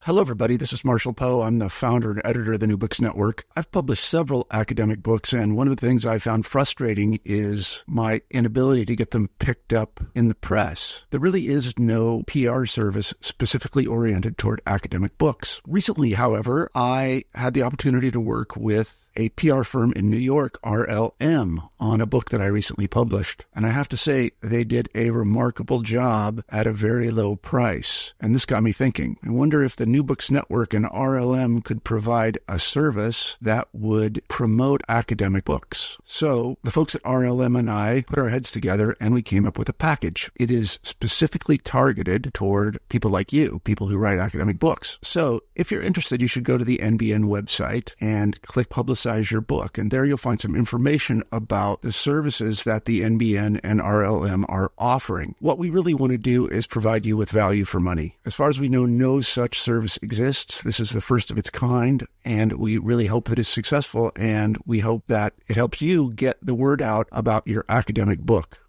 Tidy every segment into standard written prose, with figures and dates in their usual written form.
Hello, everybody. This is Marshall Poe. I'm the founder and editor of the New Books Network. I've published several academic books, and one of the things I found frustrating is my inability to get them picked up in the press. There really is no PR service specifically oriented toward academic books. Recently, however, I had the opportunity to work with a PR firm in New York, RLM, on a book that I recently published. And I have to say, they did a remarkable job at a very low price. And this got me thinking. I wonder if the New Books Network and RLM could provide a service that would promote academic books. So the folks at RLM and I put our heads together and we came up with a package. It is specifically targeted toward people like you, people who write academic books. So if you're interested, you should go to the NBN website and click Publicize Your Book. And there you'll find some information about the services that the NBN and RLM are offering. What we really want to do is provide you with value for money. As far as we know, no such service exists. This is the first of its kind, and we really hope that it's successful, and we hope that it helps you get the word out about your academic book.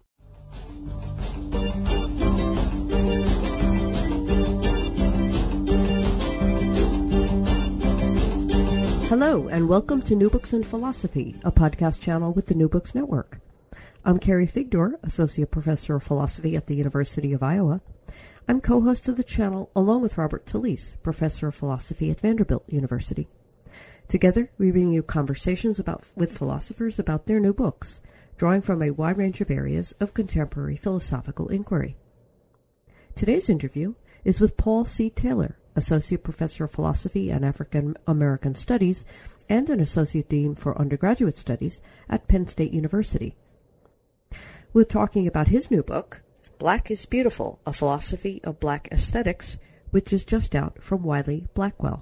Hello, and welcome to New Books in Philosophy, a podcast channel with the New Books Network. I'm Carrie Figdor, Associate Professor of Philosophy at the University of Iowa. I'm co-host of the channel along with Robert Talisse, Professor of Philosophy at Vanderbilt University. Together, we bring you conversations with philosophers about their new books, drawing from a wide range of areas of contemporary philosophical inquiry. Today's interview is with Paul C. Taylor, Associate Professor of Philosophy and African American Studies and an Associate Dean for Undergraduate Studies at Penn State University. We're talking about his new book, Black is Beautiful, A Philosophy of Black Aesthetics, which is just out from Wiley-Blackwell.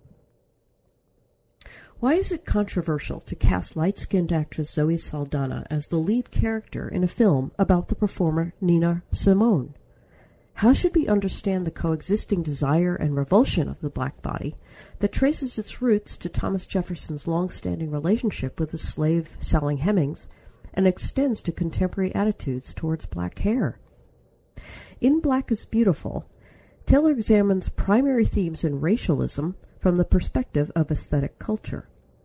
Why is it controversial to cast light-skinned actress Zoe Saldana as the lead character in a film about the performer Nina Simone? How should we understand the coexisting desire and revulsion of the black body that traces its roots to Thomas Jefferson's long-standing relationship with the slave-selling Hemmings and extends to contemporary attitudes towards black hair? In Black is Beautiful, Taylor examines primary themes in racialism from the perspective of aesthetic culture.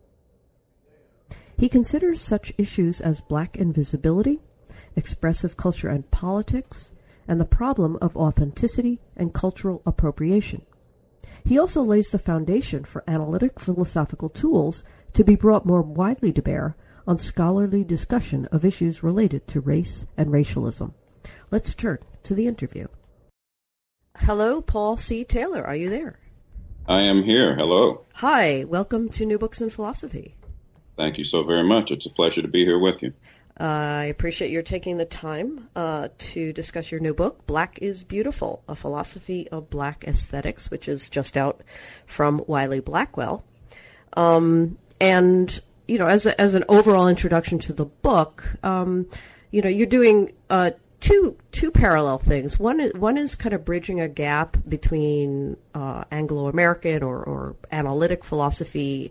He considers such issues as black invisibility, expressive culture and politics, and the problem of authenticity and cultural appropriation. He also lays the foundation for analytic philosophical tools to be brought more widely to bear on scholarly discussion of issues related to race and racialism. Let's turn to the interview. Hello, Paul C. Taylor. Are you there? I am here. Hello. Hi. Welcome to New Books in Philosophy. Thank you so very much. It's a pleasure to be here with you. I appreciate your taking the time to discuss your new book, Black is Beautiful, A Philosophy of Black Aesthetics, which is just out from Wiley-Blackwell. And, you know, as an overall introduction to the book, you know, you're doing two parallel things. One is kind of bridging a gap between Anglo-American or analytic philosophy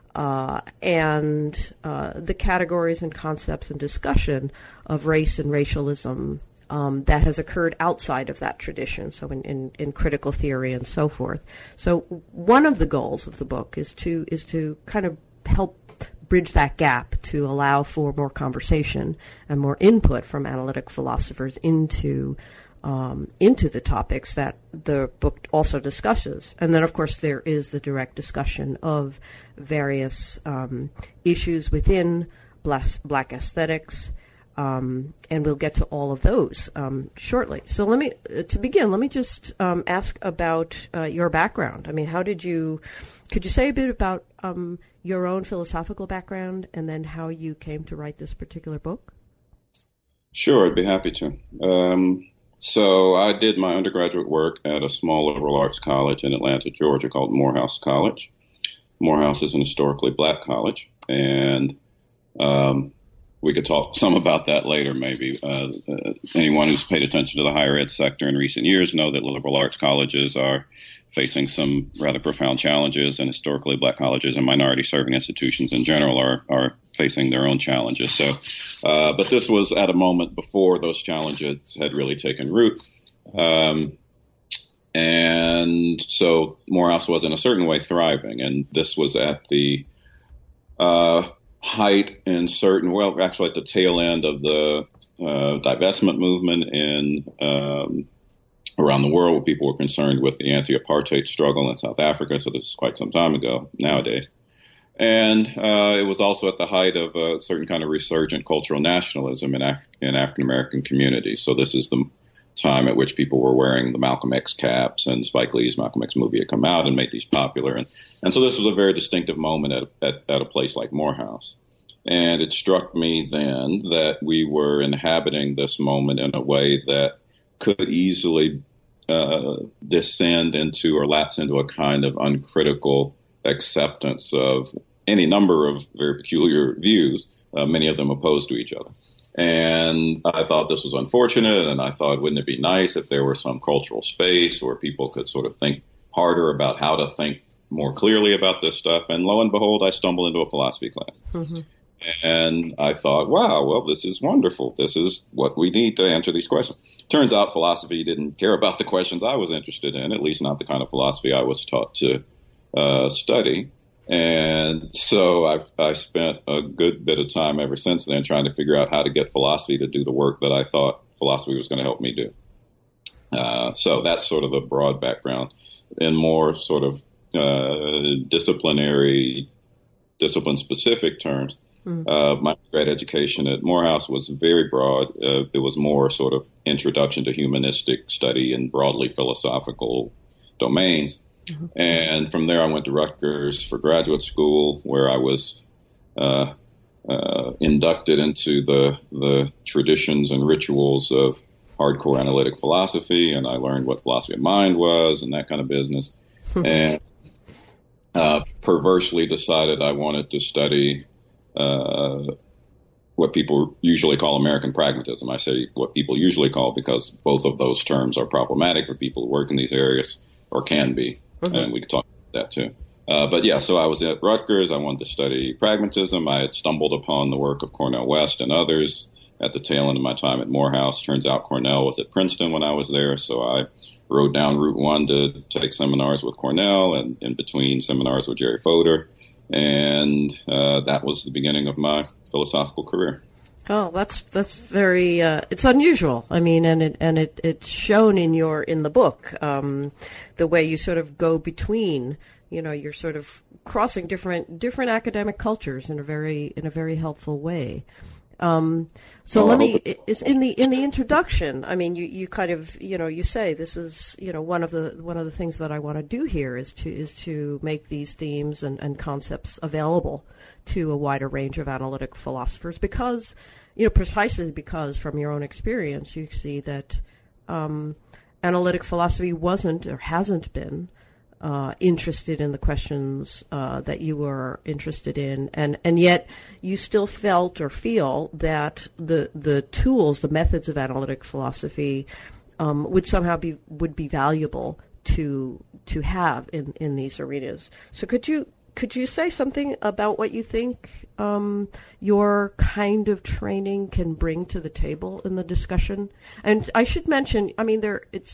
and the categories and concepts and discussion of race and racialism that has occurred outside of that tradition, so in critical theory and so forth. So one of the goals of the book is to kind of help bridge that gap to allow for more conversation and more input from analytic philosophers into the topics that the book also discusses. And then, of course, there is the direct discussion of various issues within black aesthetics, and we'll get to all of those shortly. So to begin, let me just ask about your background. I mean, could you say a bit about your own philosophical background and then how you came to write this particular book? Sure, I'd be happy to. So I did my undergraduate work at a small liberal arts college in Atlanta, Georgia called Morehouse College. Morehouse is an historically black college, and we could talk some about that later maybe. Anyone who's paid attention to the higher ed sector in recent years know that liberal arts colleges are facing some rather profound challenges, and historically black colleges and minority serving institutions in general are facing their own challenges. So, but this was at a moment before those challenges had really taken root. And so Morehouse was in a certain way thriving. And this was at the height in actually at the tail end of the divestment movement around the world, where people were concerned with the anti-apartheid struggle in South Africa. So this is quite some time ago nowadays. And it was also at the height of a certain kind of resurgent cultural nationalism in African-American communities. So this is the time at which people were wearing the Malcolm X caps, and Spike Lee's Malcolm X movie had come out and made these popular. And so this was a very distinctive moment at a place like Morehouse. And it struck me then that we were inhabiting this moment in a way that could easily descend into or lapse into a kind of uncritical acceptance of any number of very peculiar views, many of them opposed to each other. And I thought this was unfortunate, and I thought, wouldn't it be nice if there were some cultural space where people could sort of think harder about how to think more clearly about this stuff? And lo and behold, I stumbled into a philosophy class. Mm-hmm. And I thought, wow, well, this is wonderful. This is what we need to answer these questions. Turns out philosophy didn't care about the questions I was interested in, at least not the kind of philosophy I was taught to study. And so I spent a good bit of time ever since then trying to figure out how to get philosophy to do the work that I thought philosophy was going to help me do. So that's sort of the broad background. In more sort of discipline-specific terms, my grad education at Morehouse was very broad. It was more sort of introduction to humanistic study in broadly philosophical domains. Mm-hmm. And from there, I went to Rutgers for graduate school, where I was inducted into the traditions and rituals of hardcore analytic philosophy, and I learned what philosophy of mind was and that kind of business. And perversely decided I wanted to study what people usually call American pragmatism. I say what people usually call because both of those terms are problematic for people who work in these areas, or can be. Mm-hmm. And we could talk about that too. But yeah, so I was at Rutgers. I wanted to study pragmatism. I had stumbled upon the work of Cornel West and others at the tail end of my time at Morehouse. Turns out Cornell was at Princeton when I was there, so I rode down Route 1 to take seminars with Cornell, and in between seminars with Jerry Fodor. And that was the beginning of my philosophical career. Oh, that's very it's unusual. I mean, and it's shown in the book, the way you sort of go between, you're sort of crossing different academic cultures in a very helpful way. So let me, in the introduction, I mean, you kind of, you say this is, one of the things that I want to do here is to make these themes and concepts available to a wider range of analytic philosophers because, precisely because from your own experience, you see that, analytic philosophy wasn't or hasn't been interested in the questions that you were interested in, and yet you still felt or feel that the tools, the methods of analytic philosophy would somehow be valuable to have in these arenas. So could you say something about what you think your kind of training can bring to the table in the discussion? And I should mention, I mean,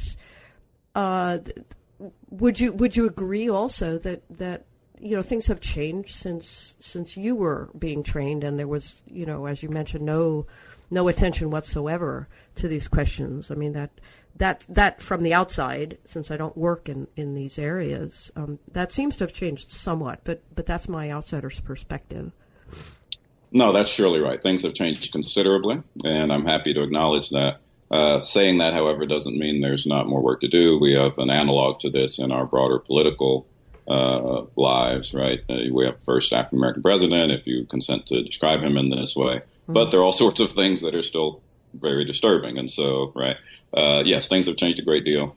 Would you agree also that things have changed since you were being trained, and there was, as you mentioned, no attention whatsoever to these questions? I mean, that from the outside, since I don't work in these areas, that seems to have changed somewhat, but that's my outsider's perspective. No, that's surely right. Things have changed considerably, and I'm happy to acknowledge that. Saying that, however, doesn't mean there's not more work to do. We have an analog to this in our broader political lives, right? We have first African-American president, if you consent to describe him in this way. Mm-hmm. But there are all sorts of things that are still very disturbing. And so, right, yes, things have changed a great deal.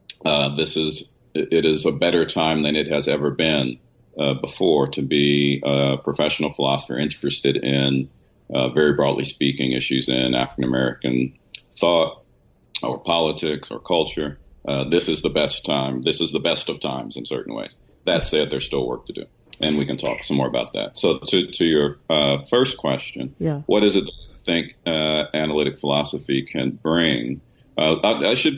It is a better time than it has ever been before to be a professional philosopher interested in, very broadly speaking, issues in African-American thought or politics or culture. This is the best time. This is the best of times in certain ways. That said, there's still work to do, and we can talk some more about that. So to your first question, What is it that I think analytic philosophy can bring? I should be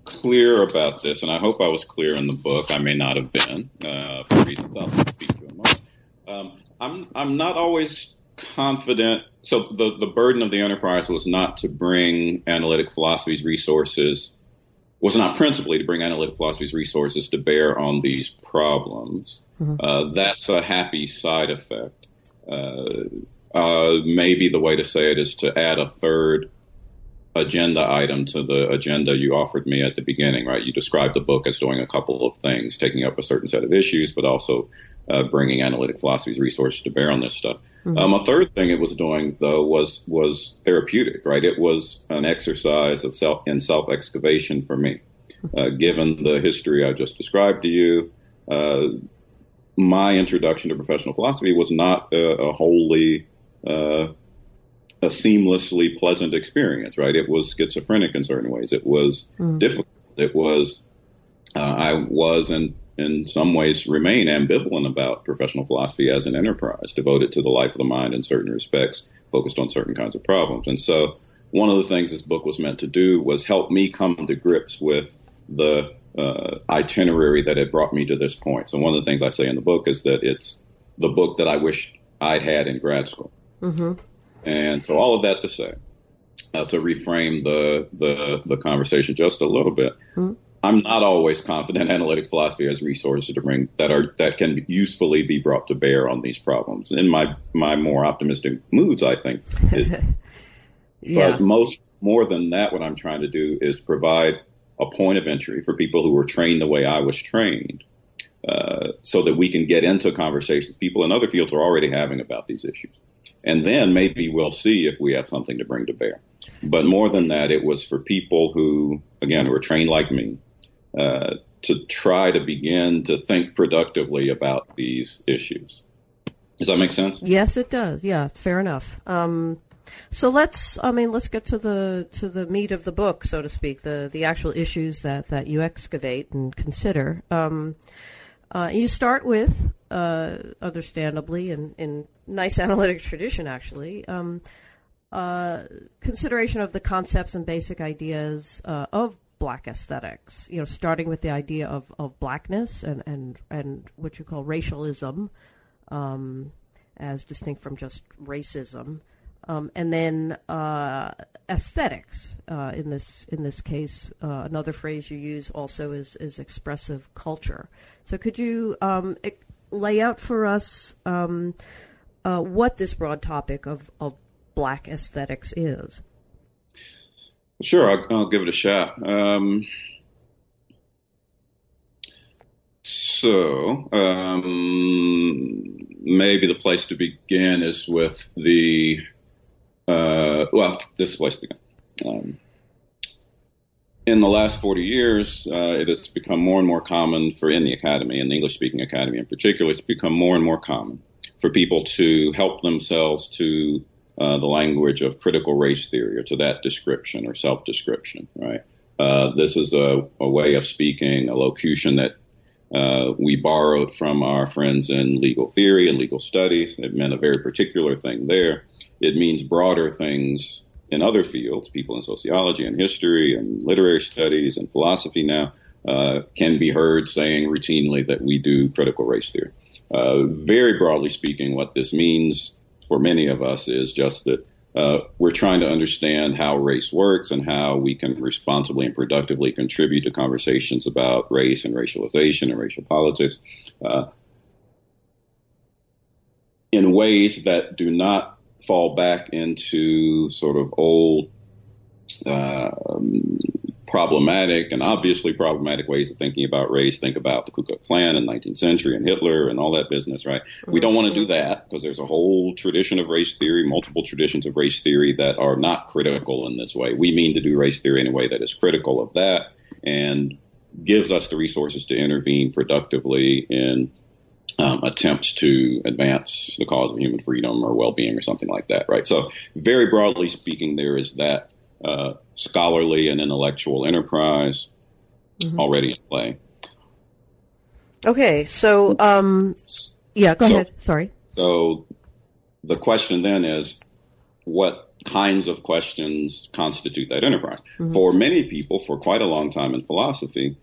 clear about this, and I hope I was clear in the book. I may not have been, for reasons I'll speak to in a moment. I'm not always confident. So the burden of the enterprise was not to bring analytic philosophy's resources, was not principally to bring analytic philosophy's resources to bear on these problems. Mm-hmm. That's a happy side effect. Maybe the way to say it is to add a third agenda item to the agenda you offered me at the beginning, right? You described the book as doing a couple of things, taking up a certain set of issues, but also bringing analytic philosophy's resources to bear on this stuff. Mm-hmm. A third thing it was doing, though, was therapeutic, right? It was an exercise of self-excavation for me. Given the history I just described to you, my introduction to professional philosophy was not a wholly a seamlessly pleasant experience, right? It was schizophrenic in certain ways. It was difficult. It was, I was in some ways remain ambivalent about professional philosophy as an enterprise, devoted to the life of the mind in certain respects, focused on certain kinds of problems. And so one of the things this book was meant to do was help me come to grips with the itinerary that had brought me to this point. So one of the things I say in the book is that it's the book that I wish I'd had in grad school. Mm-hmm. And so all of that to say, to reframe the conversation just a little bit, I'm not always confident analytic philosophy has resources to bring that can usefully be brought to bear on these problems. In my more optimistic moods, I think. Yeah. But more than that, what I'm trying to do is provide a point of entry for people who were trained the way I was trained, so that we can get into conversations people in other fields are already having about these issues. And then maybe we'll see if we have something to bring to bear. But more than that, it was for people who, again, who are trained like me, to try to begin to think productively about these issues. Does that make sense? Yes, it does. Yeah, fair enough. So let's get to the meat of the book, so to speak, the actual issues that you excavate and consider. You start with, understandably, in nice analytic tradition, actually, consideration of the concepts and basic ideas of Black aesthetics. You know, starting with the idea of blackness and what you call racialism, as distinct from just racism. And then aesthetics. In this case, another phrase you use also is expressive culture. So could you lay out for us what this broad topic of Black aesthetics is? Sure, I'll give it a shot. Maybe the place to begin is with this is the place to begin. In the last 40 years, it has become more and more common in the academy, in the English-speaking academy in particular, it's become more and more common for people to help themselves to the language of critical race theory, or to that description or self-description, right? This is a way of speaking, a locution that we borrowed from our friends in legal theory and legal studies. It meant a very particular thing there. It means broader things in other fields. People in sociology and history and literary studies and philosophy now can be heard saying routinely that we do critical race theory. Very broadly speaking, what this means for many of us is just that we're trying to understand how race works and how we can responsibly and productively contribute to conversations about race and racialization and racial politics in ways that do not fall back into sort of old, problematic and obviously problematic ways of thinking about race. Think about the Ku Klux Klan in the 19th century and Hitler and all that business, right? Mm-hmm. We don't want to do that because there's a whole tradition of race theory, multiple traditions of race theory that are not critical in this way. We mean to do race theory in a way that is critical of that and gives us the resources to intervene productively in attempts to advance the cause of human freedom or well-being or something like that, right? So very broadly speaking, there is that scholarly and intellectual enterprise already in play. Okay, so, go ahead. Sorry. So the question then is, what kinds of questions constitute that enterprise. For many people, for quite a long time in philosophy,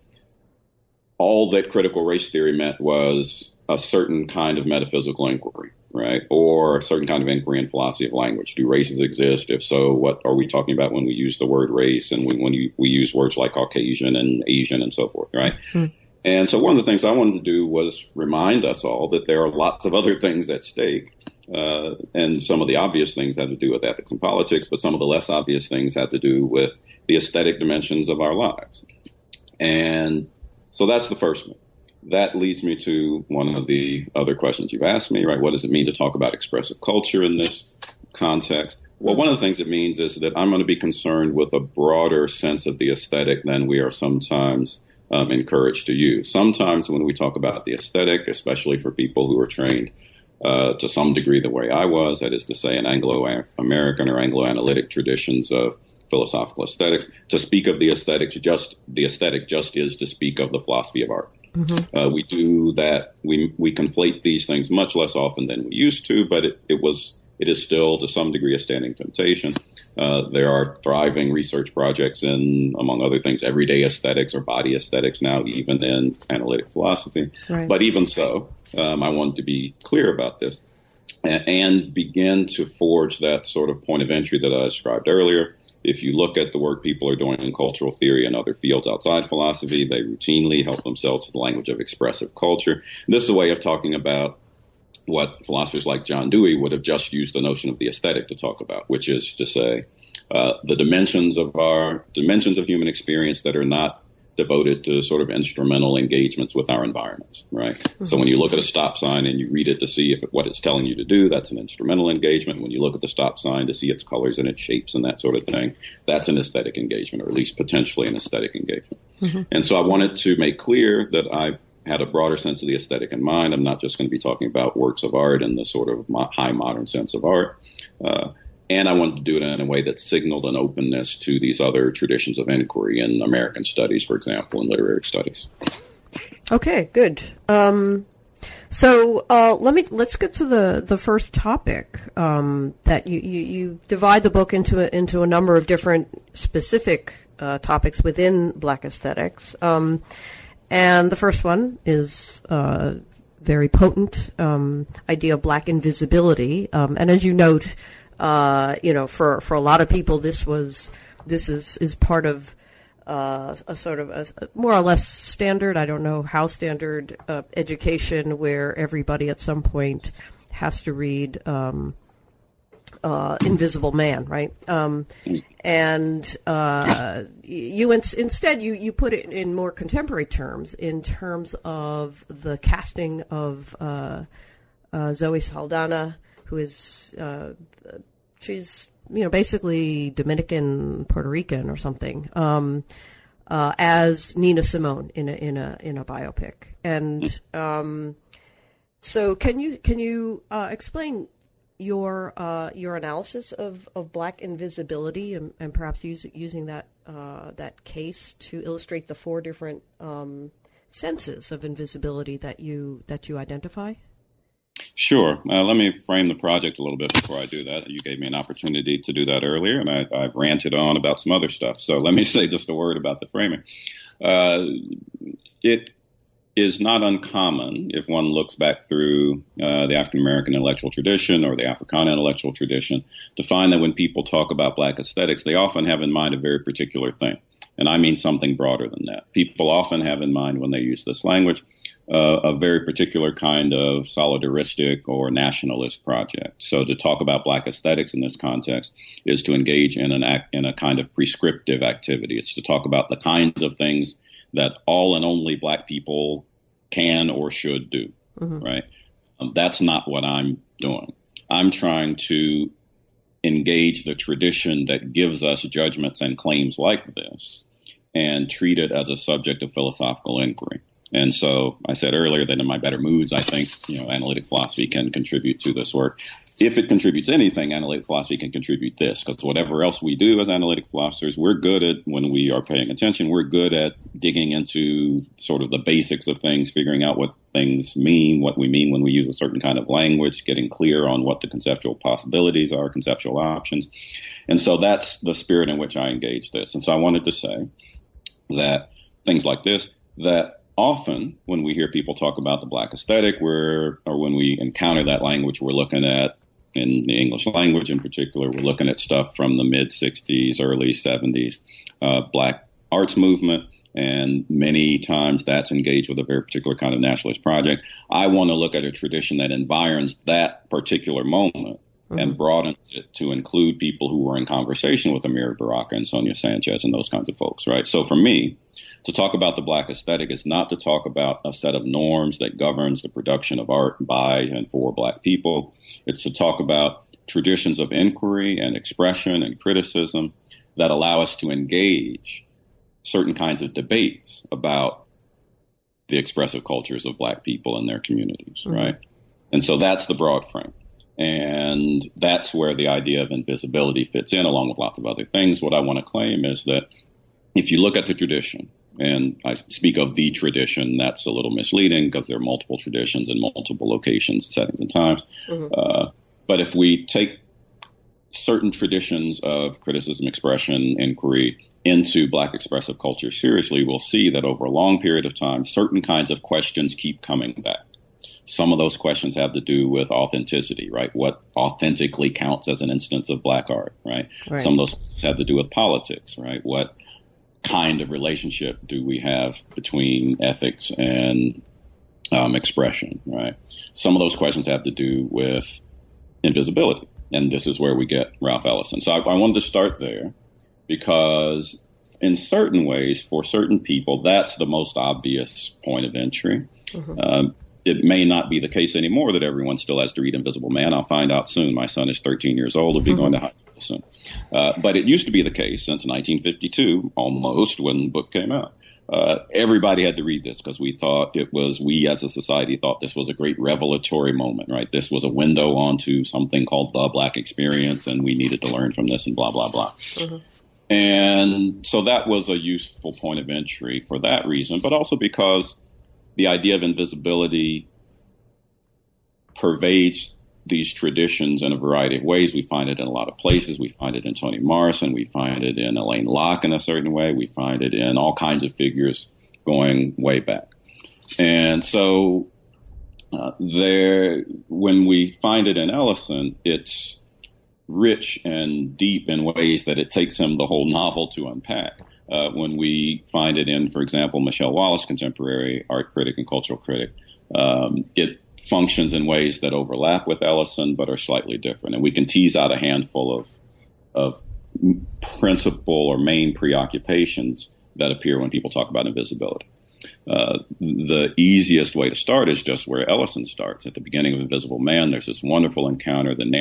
all that critical race theory meant was a certain kind of metaphysical inquiry, right? Or a certain kind of inquiry in philosophy of language. Do races exist? If so, what are we talking about when we use the word race and when we use words like Caucasian and Asian and so forth, right? And so one of the things I wanted to do was remind us all that there are lots of other things at stake. And some of the obvious things had to do with ethics and politics, but some of the less obvious things had to do with the aesthetic dimensions of our lives. And so that's the first one. That leads me to one of the other questions you've asked me, right? What does it mean to talk about expressive culture in this context? Well, one of the things it means is that I'm going to be concerned with a broader sense of the aesthetic than we are sometimes encouraged to use. Sometimes when we talk about the aesthetic, especially for people who are trained to some degree the way I was, that is to say in Anglo-American or Anglo-analytic traditions of philosophical aesthetics, to speak of the aesthetic just is to speak of the philosophy of art. We do that. We conflate these things much less often than we used to, but it is still to some degree a standing temptation. There are thriving research projects in, among other things, everyday aesthetics or body aesthetics now, even in analytic philosophy. Right. But even so, I wanted to be clear about this and begin to forge that sort of point of entry that I described earlier. If you look at the work people are doing in cultural theory and other fields outside philosophy, they routinely help themselves to the language of expressive culture. This is a way of talking about what philosophers like John Dewey would have just used the notion of the aesthetic to talk about, which is to say the dimensions of human experience that are not devoted to sort of instrumental engagements with our environments, right? So when you look at a stop sign and you read it to see what it's telling you to do, that's an instrumental engagement. When you look at the stop sign to see its colors and its shapes and that sort of thing, that's an aesthetic engagement, or at least potentially an aesthetic engagement. And so I wanted to make clear that I had a broader sense of the aesthetic in mind. I'm not just going to be talking about works of art in the sort of high modern sense of art. And I wanted to do it in a way that signaled an openness to these other traditions of inquiry in American studies, for example, and literary studies. Okay, good. So let's get to the first topic. That you divide the book into a number of different specific topics within Black aesthetics. And the first one is very potent idea of Black invisibility. And as you note, for a lot of people, this is part of a sort of a more or less standard, I don't know how standard, education where everybody at some point has to read Invisible Man, right? And you instead you put it in more contemporary terms, in terms of the casting of Zoe Saldana, who is she's basically Dominican, Puerto Rican or something, as Nina Simone in a biopic. And so can you explain your analysis of Black invisibility and perhaps using that case to illustrate the four different senses of invisibility that you identify? Sure. Let me frame the project a little bit before I do that. You gave me an opportunity to do that earlier, and I've ranted on about some other stuff. So let me say just a word about the framing. It is not uncommon, if one looks back through the African-American intellectual tradition or the Africana intellectual tradition, to find that when people talk about Black aesthetics, they often have in mind a very particular thing. And I mean something broader than that. People often have in mind, when they use this language, a very particular kind of solidaristic or nationalist project. So to talk about Black aesthetics in this context is to engage in a kind of prescriptive activity. It's to talk about the kinds of things that all and only Black people can or should do, right? That's not what I'm doing. I'm trying to engage the tradition that gives us judgments and claims like this and treat it as a subject of philosophical inquiry. And so I said earlier that in my better moods, I think, analytic philosophy can contribute to this work. If it contributes anything, analytic philosophy can contribute this, because whatever else we do as analytic philosophers, we're good at, when we are paying attention, we're good at digging into sort of the basics of things, figuring out what things mean, what we mean when we use a certain kind of language, getting clear on what the conceptual possibilities are, conceptual options. And so that's the spirit in which I engage this. And so I wanted to say that things like this, that often when we hear people talk about the Black aesthetic, or when we encounter that language, we're looking at, in the English language in particular, we're looking at stuff from the mid-'60s, early '70s, Black arts movement. And many times that's engaged with a very particular kind of nationalist project. I want to look at a tradition that environs that particular moment and broadens it to include people who were in conversation with Amiri Baraka and Sonia Sanchez and those kinds of folks, right? So for me, to talk about the Black aesthetic is not to talk about a set of norms that governs the production of art by and for Black people. It's to talk about traditions of inquiry and expression and criticism that allow us to engage certain kinds of debates about the expressive cultures of Black people and their communities, right? And so that's the broad frame. And that's where the idea of invisibility fits in, along with lots of other things. What I want to claim is that if you look at the tradition, and I speak of the tradition, that's a little misleading because there are multiple traditions in multiple locations, settings, and times. But if we take certain traditions of criticism, expression, inquiry into Black expressive culture seriously, we'll see that over a long period of time, certain kinds of questions keep coming back. Some of those questions have to do with authenticity, right? What authentically counts as an instance of Black art, right? Some of those have to do with politics, right? What kind of relationship do we have between ethics and expression, right? Some of those questions have to do with invisibility. And this is where we get Ralph Ellison. So I wanted to start there because in certain ways, for certain people, that's the most obvious point of entry. It may not be the case anymore that everyone still has to read Invisible Man. I'll find out soon. My son is 13 years old. He'll be going to high school soon. But it used to be the case since 1952, almost, when the book came out. Everybody had to read this because we as a society thought this was a great revelatory moment, right? This was a window onto something called the Black experience, and we needed to learn from this and blah, blah, blah. And so that was a useful point of entry for that reason, but also because the idea of invisibility pervades these traditions in a variety of ways. We find it in a lot of places. We find it in Toni Morrison. We find it in Alain Locke in a certain way. We find it in all kinds of figures going way back. And so when we find it in Ellison, it's rich and deep in ways that it takes him the whole novel to unpack. When we find it in, for example, Michelle Wallace, contemporary art critic and cultural critic, it functions in ways that overlap with Ellison but are slightly different. And we can tease out a handful of principal or main preoccupations that appear when people talk about invisibility. The easiest way to start is just where Ellison starts. At the beginning of Invisible Man, there's this wonderful encounter. The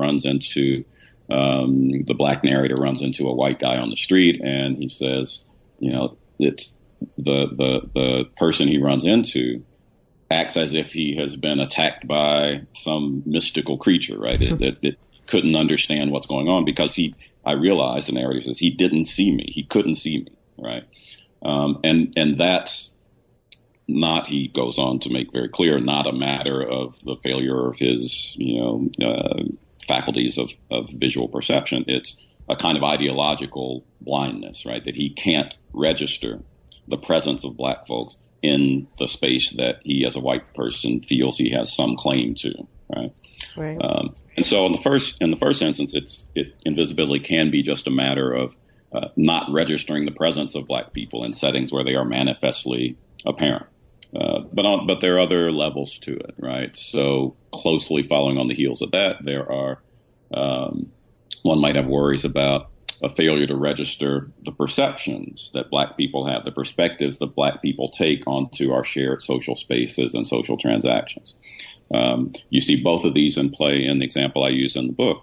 black narrator runs into a white guy on the street, and he says, it's the person he runs into acts as if he has been attacked by some mystical creature, right? It couldn't understand what's going on because I realized, the narrator says, he didn't see me. He couldn't see me, right? And that's not, he goes on to make very clear, not a matter of the failure of his, faculties of visual perception. It's a kind of ideological blindness, right? That he can't register the presence of black folks in the space that he, as a white person, feels he has some claim to, right? Right. And so in the first instance, invisibility can be just a matter of not registering the presence of black people in settings where they are manifestly apparent. But there are other levels to it, right? So closely following on the heels of that, there are one might have worries about a failure to register the perceptions that black people have, the perspectives that black people take onto our shared social spaces and social transactions. You see both of these in play in the example I use in the book.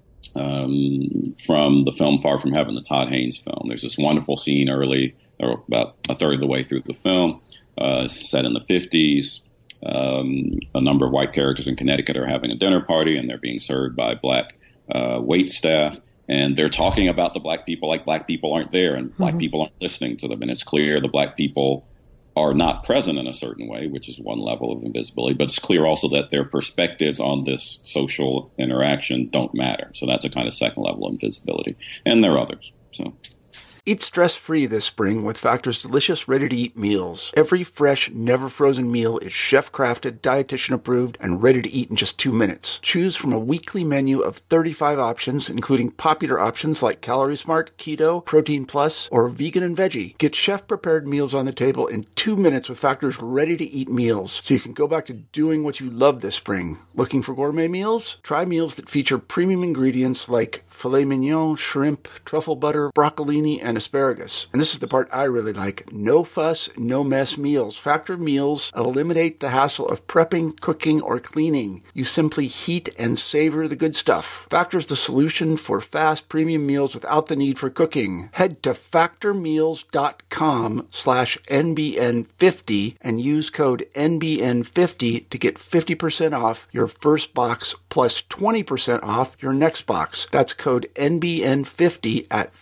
From the film Far From Heaven, the Todd Haynes film. There's this wonderful scene early, or about a third of the way through the film, set in the 50s. A number of white characters in Connecticut are having a dinner party, and they're being served by black wait staff. And they're talking about the black people like black people aren't there, and black people aren't listening to them. And it's clear the black people are not present in a certain way, which is one level of invisibility, but it's clear also that their perspectives on this social interaction don't matter. So that's a kind of second level of invisibility. And there are others. So Eat stress-free this spring with Factor's delicious, ready-to-eat meals. Every fresh, never-frozen meal is chef-crafted, dietitian-approved, and ready to eat in just 2 minutes. Choose from a weekly menu of 35 options, including popular options like Calorie Smart, Keto, Protein Plus, or Vegan and Veggie. Get chef-prepared meals on the table in 2 minutes with Factor's ready-to-eat meals, so you can go back to doing what you love this spring. Looking for gourmet meals? Try meals that feature premium ingredients like filet mignon, shrimp, truffle butter, broccolini, and asparagus. And this is the part I really like. No fuss, no mess meals. Factor meals eliminate the hassle of prepping, cooking, or cleaning. You simply heat and savor the good stuff. Factor's the solution for fast premium meals without the need for cooking. Head to factormeals.com/NBN50 and use code NBN50 to get 50% off your first box plus 20% off your next box. That's code NBN50 at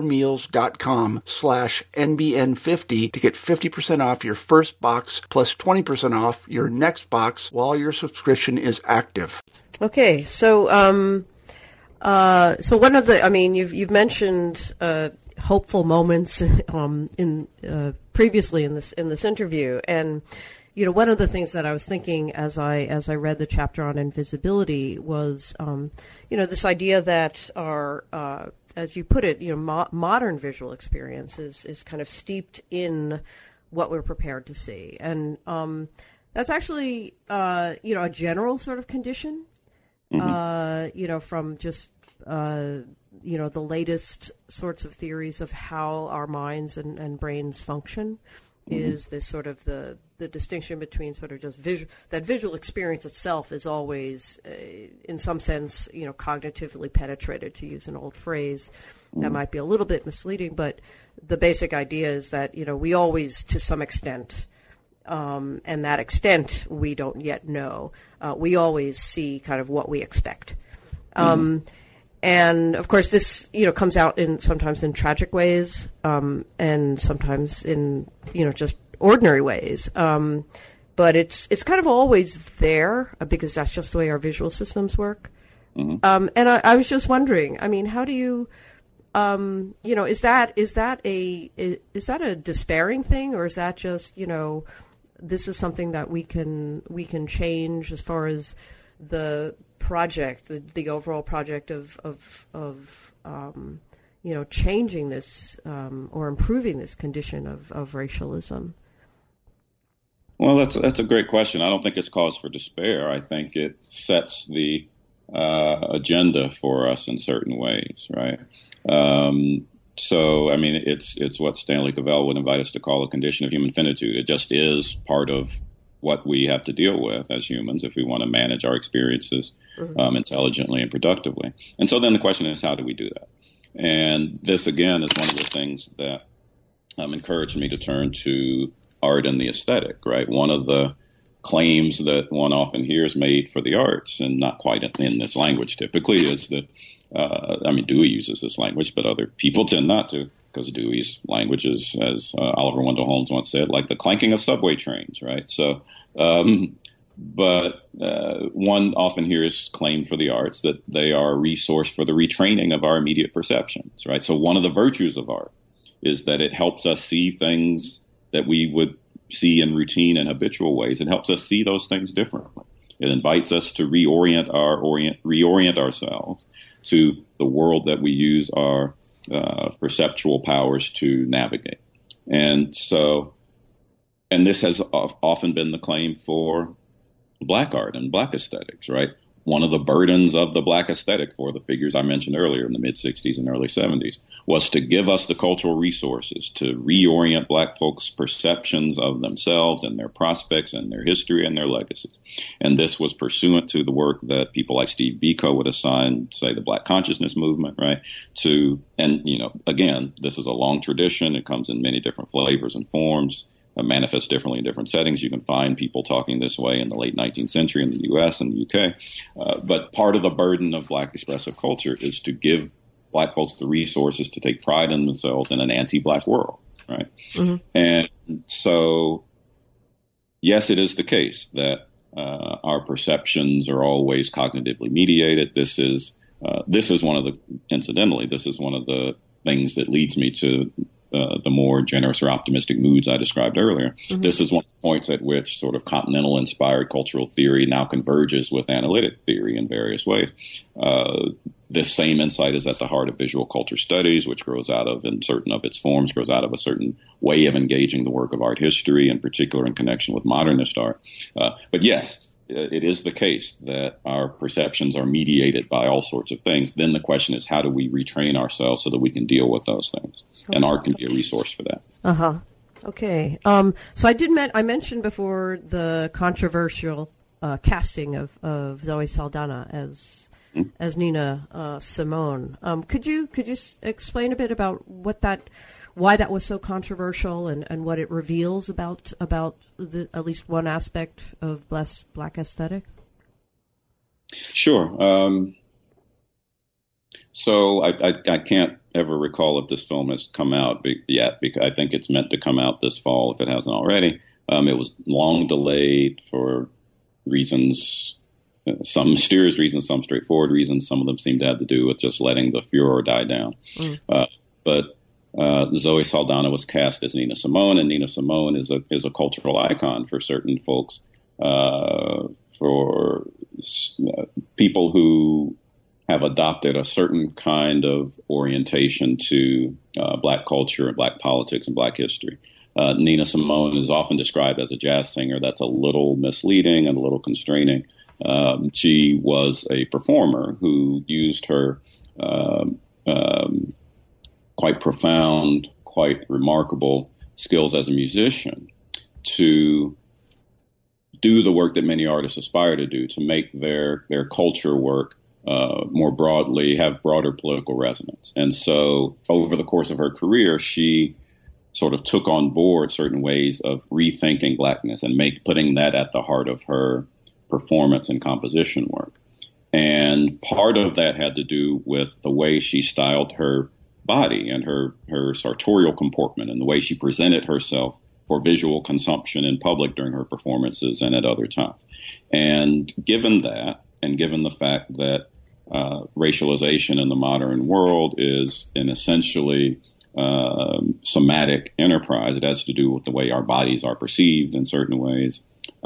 factormeals.com/NBN50 to get 50% off your first box plus 20% off your next box while your subscription is active. Okay, so one of the, you've mentioned hopeful moments in previously in this interview, and one of the things that I was thinking as I read the chapter on invisibility was this idea that our as you put it, modern visual experience is kind of steeped in what we're prepared to see, and that's actually a general sort of condition. From just the latest sorts of theories of how our minds and brains function, is this sort of the distinction between sort of just visual experience itself is always, in some sense, cognitively penetrated, to use an old phrase. That might be a little bit misleading, but the basic idea is that, we always, to some extent, and that extent we don't yet know, we always see kind of what we expect. And of course, this comes out sometimes in tragic ways, and sometimes in just ordinary ways. But it's kind of always there because that's just the way our visual systems work. And I was just wondering, how do you, is that a despairing thing, or is that just this is something that we can change as far as the project, the overall project of changing this or improving this condition of racialism? Well, that's a great question. I don't think it's cause for despair. I think it sets the agenda for us in certain ways, right? So, it's what Stanley Cavell would invite us to call a condition of human finitude. It just is part of what we have to deal with as humans if we want to manage our experiences intelligently and productively. And so then the question is, how do we do that? And this, again, is one of the things that encouraged me to turn to art and the aesthetic, right? One of the claims that one often hears made for the arts, and not quite in this language typically, is that, Dewey uses this language, but other people tend not to, because Dewey's language is, as Oliver Wendell Holmes once said, like the clanking of subway trains, right? So, but one often hears claimed for the arts that they are a resource for the retraining of our immediate perceptions, right? So one of the virtues of art is that it helps us see things that we would see in routine and habitual ways. It helps us see those things differently. It invites us to reorient ourselves to the world that we use our perceptual powers to navigate. And this has often been the claim for Black art and Black aesthetics, right? One of the burdens of the Black aesthetic for the figures I mentioned earlier in the mid-'60s and early '70s was to give us the cultural resources to reorient Black folks' perceptions of themselves and their prospects and their history and their legacies. And this was pursuant to the work that people like Steve Biko would assign, say, the Black consciousness movement, right? Again, this is a long tradition. It comes in many different flavors and forms. Manifests differently in different settings. You can find people talking this way in the late 19th century in the U.S. and the U.K. But part of the burden of Black expressive culture is to give Black folks the resources to take pride in themselves in an anti-Black world, right? Mm-hmm. And so, yes, it is the case that our perceptions are always cognitively mediated. This is one of the, incidentally, this is one of the things that leads me to the more generous or optimistic moods I described earlier. Mm-hmm. This is one of the points at which sort of continental-inspired cultural theory now converges with analytic theory in various ways. This same insight is at the heart of visual culture studies, which grows out of, in certain of its forms, grows out of a certain way of engaging the work of art history, in particular in connection with modernist art. But yes, it is the case that our perceptions are mediated by all sorts of things. Then the question is, how do we retrain ourselves so that we can deal with those things? Okay. And art can be a resource for that. Uh-huh. Okay. So I mentioned before the controversial casting of Zoe Saldana as Nina Simone. Could you explain a bit about why that was so controversial and what it reveals about at least one aspect of Black aesthetics? Sure. So I can't ever recall if this film has come out yet, because I think it's meant to come out this fall if it hasn't already. It was long delayed for reasons, some mysterious reasons, some straightforward reasons. Some of them seem to have to do with just letting the furor die down. But Zoe Saldana was cast as Nina Simone, and Nina Simone is a cultural icon for certain folks, for people who have adopted a certain kind of orientation to Black culture and Black politics and Black history. Nina Simone is often described as a jazz singer. That's a little misleading and a little constraining. She was a performer who used her quite profound, quite remarkable skills as a musician to do the work that many artists aspire to do, to make their culture work more broadly, have broader political resonance. And so over the course of her career, she sort of took on board certain ways of rethinking Blackness and putting that at the heart of her performance and composition work. And part of that had to do with the way she styled her body and her sartorial comportment and the way she presented herself for visual consumption in public during her performances and at other times. And given that, and given the fact that racialization in the modern world is an essentially somatic enterprise, it has to do with the way our bodies are perceived in certain ways.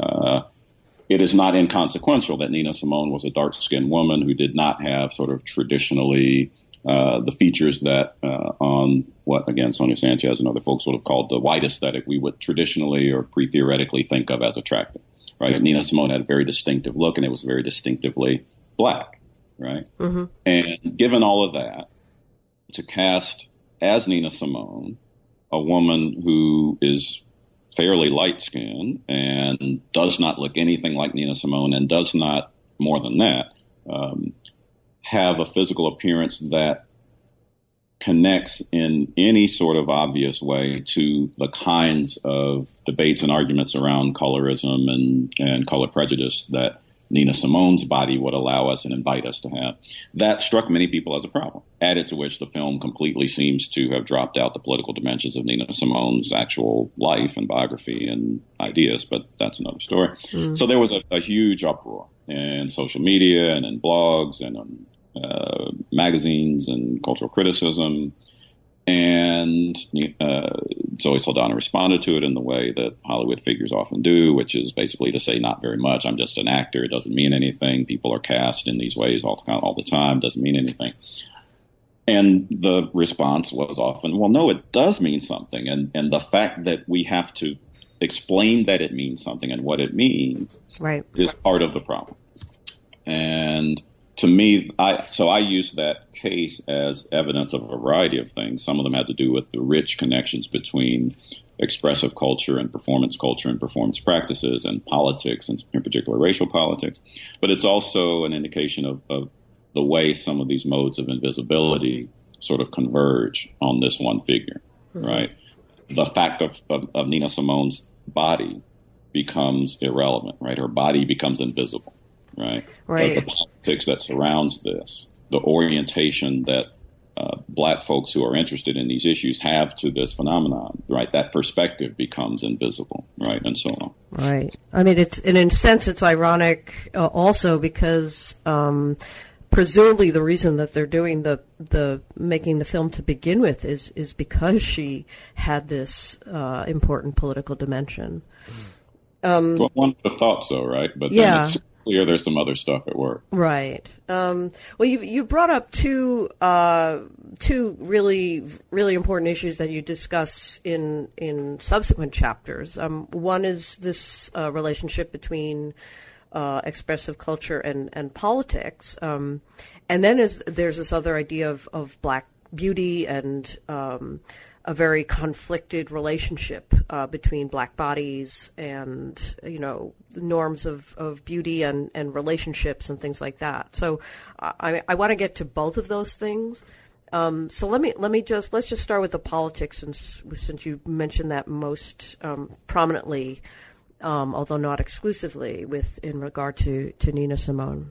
It is not inconsequential that Nina Simone was a dark-skinned woman who did not have sort of traditionally the features that on what, again, Sonia Sanchez and other folks would have called the white aesthetic we would traditionally or pre-theoretically think of as attractive, right? Nina Simone had a very distinctive look, and it was very distinctively Black, right? Mm-hmm. And given all of that, to cast as Nina Simone a woman who is fairly light-skinned and does not look anything like Nina Simone and does not, more than that, have a physical appearance that connects in any sort of obvious way to the kinds of debates and arguments around colorism and color prejudice that Nina Simone's body would allow us and invite us to have. That struck many people as a problem, added to which the film completely seems to have dropped out the political dimensions of Nina Simone's actual life and biography and ideas, but that's another story. Mm. So there was a huge uproar in social media and in blogs and on magazines and cultural criticism. And Zoe Saldana responded to it in the way that Hollywood figures often do, which is basically to say not very much. I'm just an actor. It doesn't mean anything. People are cast in these ways all the time. Doesn't mean anything. And the response was often, well, no, it does mean something. And the fact that we have to explain that it means something and what it means is part of the problem. And to me, I use that case as evidence of a variety of things. Some of them had to do with the rich connections between expressive culture and performance practices and politics, and in particular racial politics. But it's also an indication of the way some of these modes of invisibility sort of converge on this one figure, right? The fact of Nina Simone's body becomes irrelevant, right? Her body becomes invisible. Right. The politics that surrounds this, the orientation that black folks who are interested in these issues have to this phenomenon, right? That perspective becomes invisible, right, and so on. Right. I mean, in a sense, it's ironic also because presumably the reason that they're doing the making the film to begin with is because she had this important political dimension. Well, one would have thought so, right? But yeah. Then it's clear there's some other stuff at work. Right. Well, you brought up two really important issues that you discuss in subsequent chapters. One is this relationship between expressive culture and politics, and then there's this other idea of black beauty and a very conflicted relationship between black bodies and, the norms of beauty and relationships and things like that. So I want to get to both of those things. So let's just start with the politics, since you mentioned that most prominently, although not exclusively, in regard to Nina Simone.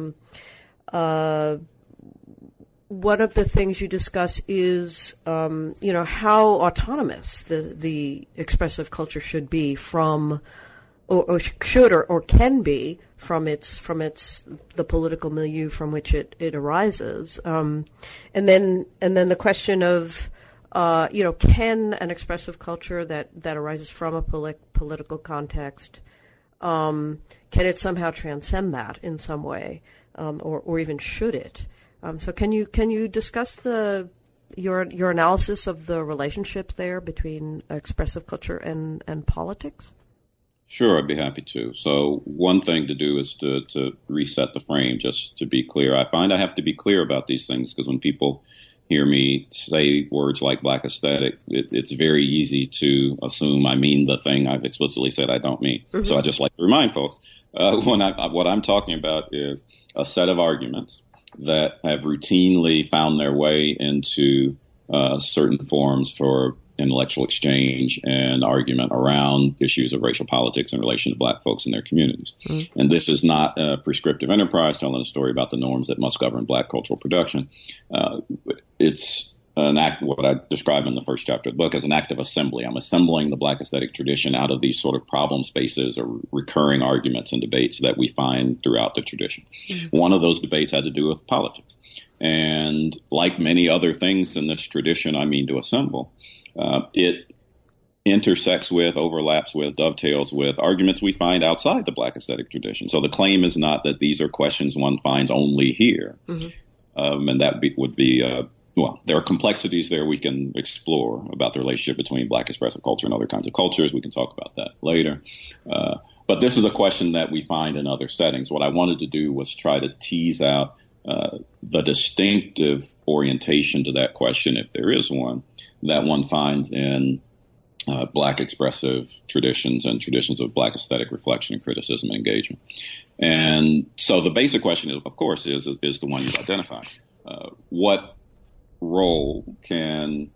One of the things you discuss is, how autonomous the expressive culture should be from, or can be from the political milieu from which it arises, and then the question of, can an expressive culture that arises from a political context, can it somehow transcend that in some way, or even should it? So can you discuss your analysis of the relationship there between expressive culture and politics? Sure, I'd be happy to. So one thing to do is to reset the frame, just to be clear. I find I have to be clear about these things because when people hear me say words like black aesthetic, it's very easy to assume I mean the thing I've explicitly said I don't mean. Mm-hmm. So I just like to remind folks, what I'm talking about is a set of arguments that have routinely found their way into certain forms for intellectual exchange and argument around issues of racial politics in relation to black folks in their communities. Mm-hmm. And this is not a prescriptive enterprise telling a story about the norms that must govern black cultural production. It's an act, what I describe in the first chapter of the book, as an act of assembly. I'm assembling the black aesthetic tradition out of these sort of problem spaces or recurring arguments and debates that we find throughout the tradition. Mm-hmm. One of those debates had to do with politics. And like many other things in this tradition I mean to assemble, it intersects with, overlaps with, dovetails with arguments we find outside the black aesthetic tradition. So the claim is not that these are questions one finds only here. Mm-hmm. And that would be well, there are complexities there we can explore about the relationship between black expressive culture and other kinds of cultures. We can talk about that later. But this is a question that we find in other settings. What I wanted to do was try to tease out the distinctive orientation to that question, if there is one, that one finds in black expressive traditions and traditions of black aesthetic reflection and criticism and engagement. And so the basic question, of course, is the one you've identified. What role can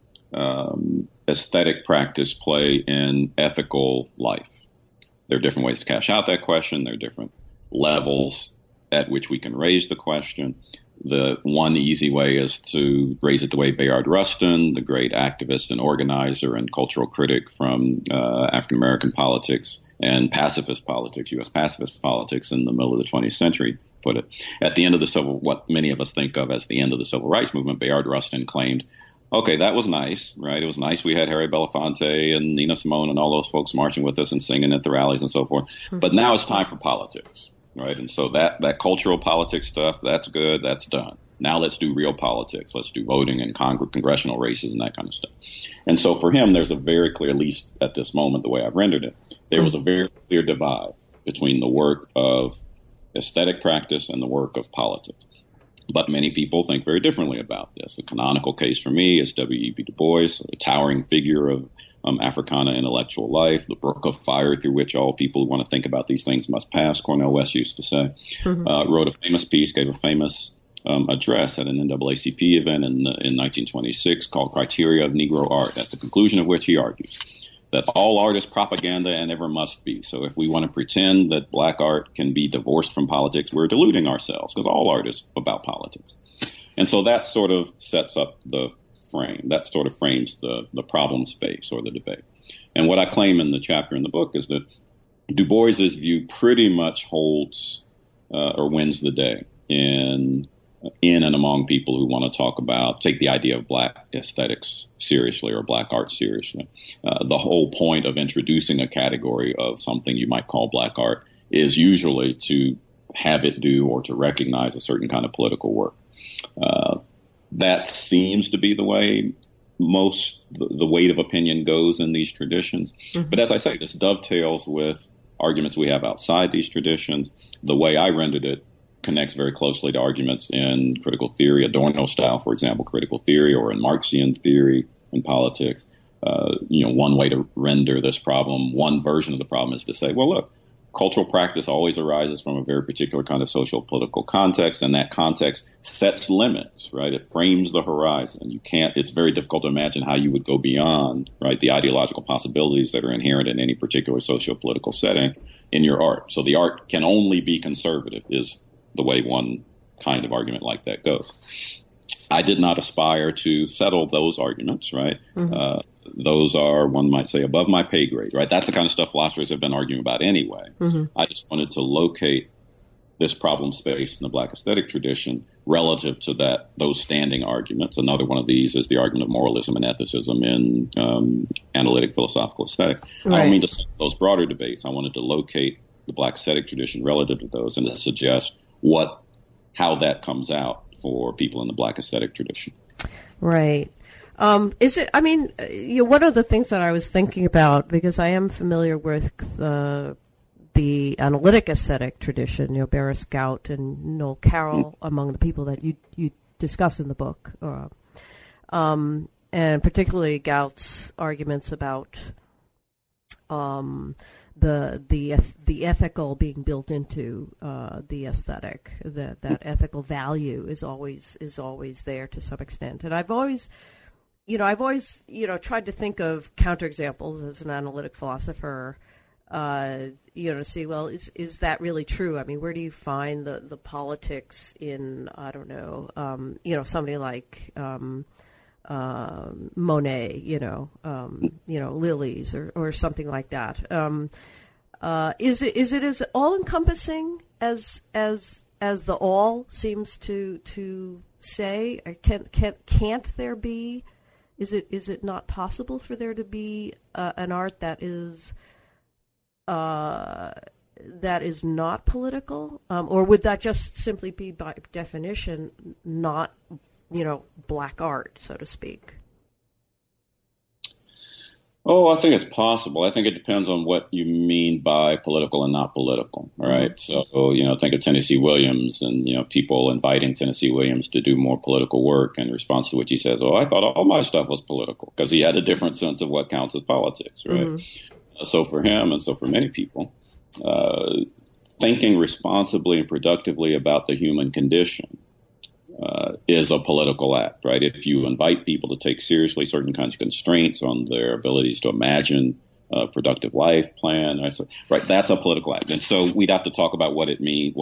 aesthetic practice play in ethical life? There are different ways to cash out that question. There are different levels at which we can raise the question. The one easy way is to raise it the way Bayard Rustin, the great activist and organizer and cultural critic from African American politics and pacifist politics, U.S. pacifist politics in the middle of the 20th century, put it. At the end of what many of us think of as the end of the civil rights movement, Bayard Rustin claimed, okay, that was nice, right? It was nice we had Harry Belafonte and Nina Simone and all those folks marching with us and singing at the rallies and so forth. Mm-hmm. But now it's time for politics, right? And so that cultural politics stuff, that's good, that's done. Now let's do real politics. Let's do voting and congressional races and that kind of stuff. And so for him, there's a very clear, at least at this moment, the way I've rendered it, there was a very clear divide between the work of aesthetic practice and the work of politics. But many people think very differently about this. The canonical case for me is W.E.B. Du Bois, a towering figure of Africana intellectual life, the brook of fire through which all people who want to think about these things must pass, Cornel West used to say. Mm-hmm. Wrote a famous piece, gave a famous address at an NAACP event in 1926 called Criteria of Negro Art, at the conclusion of which he argues that all art is propaganda and ever must be. So if we want to pretend that black art can be divorced from politics, we're deluding ourselves because all art is about politics. And so that sort of sets up the frame. That sort of frames the problem space or the debate. And what I claim in the chapter in the book is that Du Bois's view pretty much holds or wins the day in and among people who want to take the idea of black aesthetics seriously or black art seriously. The whole point of introducing a category of something you might call black art is usually to have it do or to recognize a certain kind of political work. That seems to be the way the weight of opinion goes in these traditions. Mm-hmm. But as I say, this dovetails with arguments we have outside these traditions. The way I rendered it connects very closely to arguments in critical theory, Adorno style, for example, critical theory, or in Marxian theory in politics. One way to render this problem, one version of the problem is to say, well, look, cultural practice always arises from a very particular kind of social political context, and that context sets limits, right? It frames the horizon. It's very difficult to imagine how you would go beyond, right, the ideological possibilities that are inherent in any particular socio-political setting in your art. So the art can only be conservative is the way one kind of argument like that goes. I did not aspire to settle those arguments, right? Mm-hmm. Those are, one might say, above my pay grade, right? That's the kind of stuff philosophers have been arguing about anyway. Mm-hmm. I just wanted to locate this problem space in the black aesthetic tradition relative to those standing arguments. Another one of these is the argument of moralism and ethicism in analytic philosophical aesthetics. Right. I don't mean to set those broader debates. I wanted to locate the black aesthetic tradition relative to those and to suggest how that comes out for people in the black aesthetic tradition. Right. One of the things that I was thinking about, because I am familiar with the analytic aesthetic tradition, Barris Gout and Noel Carroll, among the people that you discuss in the book, and particularly Gout's arguments about the ethical being built into the aesthetic, that ethical value is always there to some extent. And I've always tried to think of counterexamples as an analytic philosopher, to see, well, is that really true? I mean, where do you find the politics in, I don't know, somebody like Monet, Lilies or something like that. Is it as all encompassing as the all seems to say? Can't there be? Is it not possible for there to be an art that is not political, or would that just simply be by definition not black art, so to speak? Oh, I think it's possible. I think it depends on what you mean by political and not political, right? Mm-hmm. So, think of Tennessee Williams and, people inviting Tennessee Williams to do more political work, in response to which he says, oh, I thought all my stuff was political, because he had a different sense of what counts as politics, right? Mm-hmm. So for him, and so for many people, thinking responsibly and productively about the human condition is a political act, right? If you invite people to take seriously certain kinds of constraints on their abilities to imagine a productive life plan, right? That's a political act. And so we'd have to talk about what it means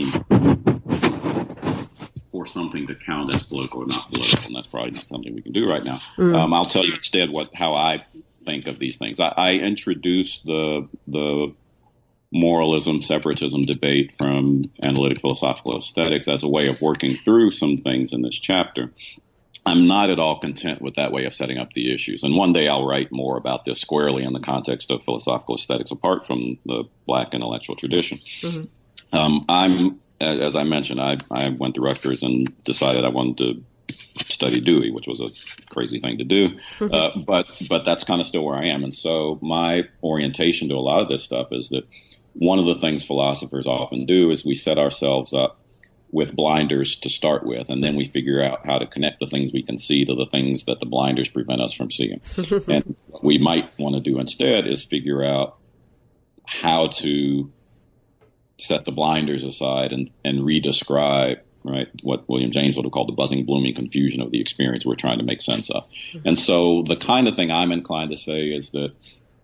for something to count as political or not political. And that's probably not something we can do right now. Mm. I'll tell you instead how I think of these things. I introduced the moralism, separatism debate from analytic philosophical aesthetics as a way of working through some things in this chapter. I'm not at all content with that way of setting up the issues. And one day I'll write more about this squarely in the context of philosophical aesthetics apart from the black intellectual tradition. Mm-hmm. As I mentioned, I went to Rutgers and decided I wanted to study Dewey, which was a crazy thing to do. But that's kind of still where I am. And so my orientation to a lot of this stuff is that one of the things philosophers often do is we set ourselves up with blinders to start with, and then we figure out how to connect the things we can see to the things that the blinders prevent us from seeing. And what we might want to do instead is figure out how to set the blinders aside and redescribe, right, what William James would have called the buzzing, blooming confusion of the experience we're trying to make sense of. And so the kind of thing I'm inclined to say is that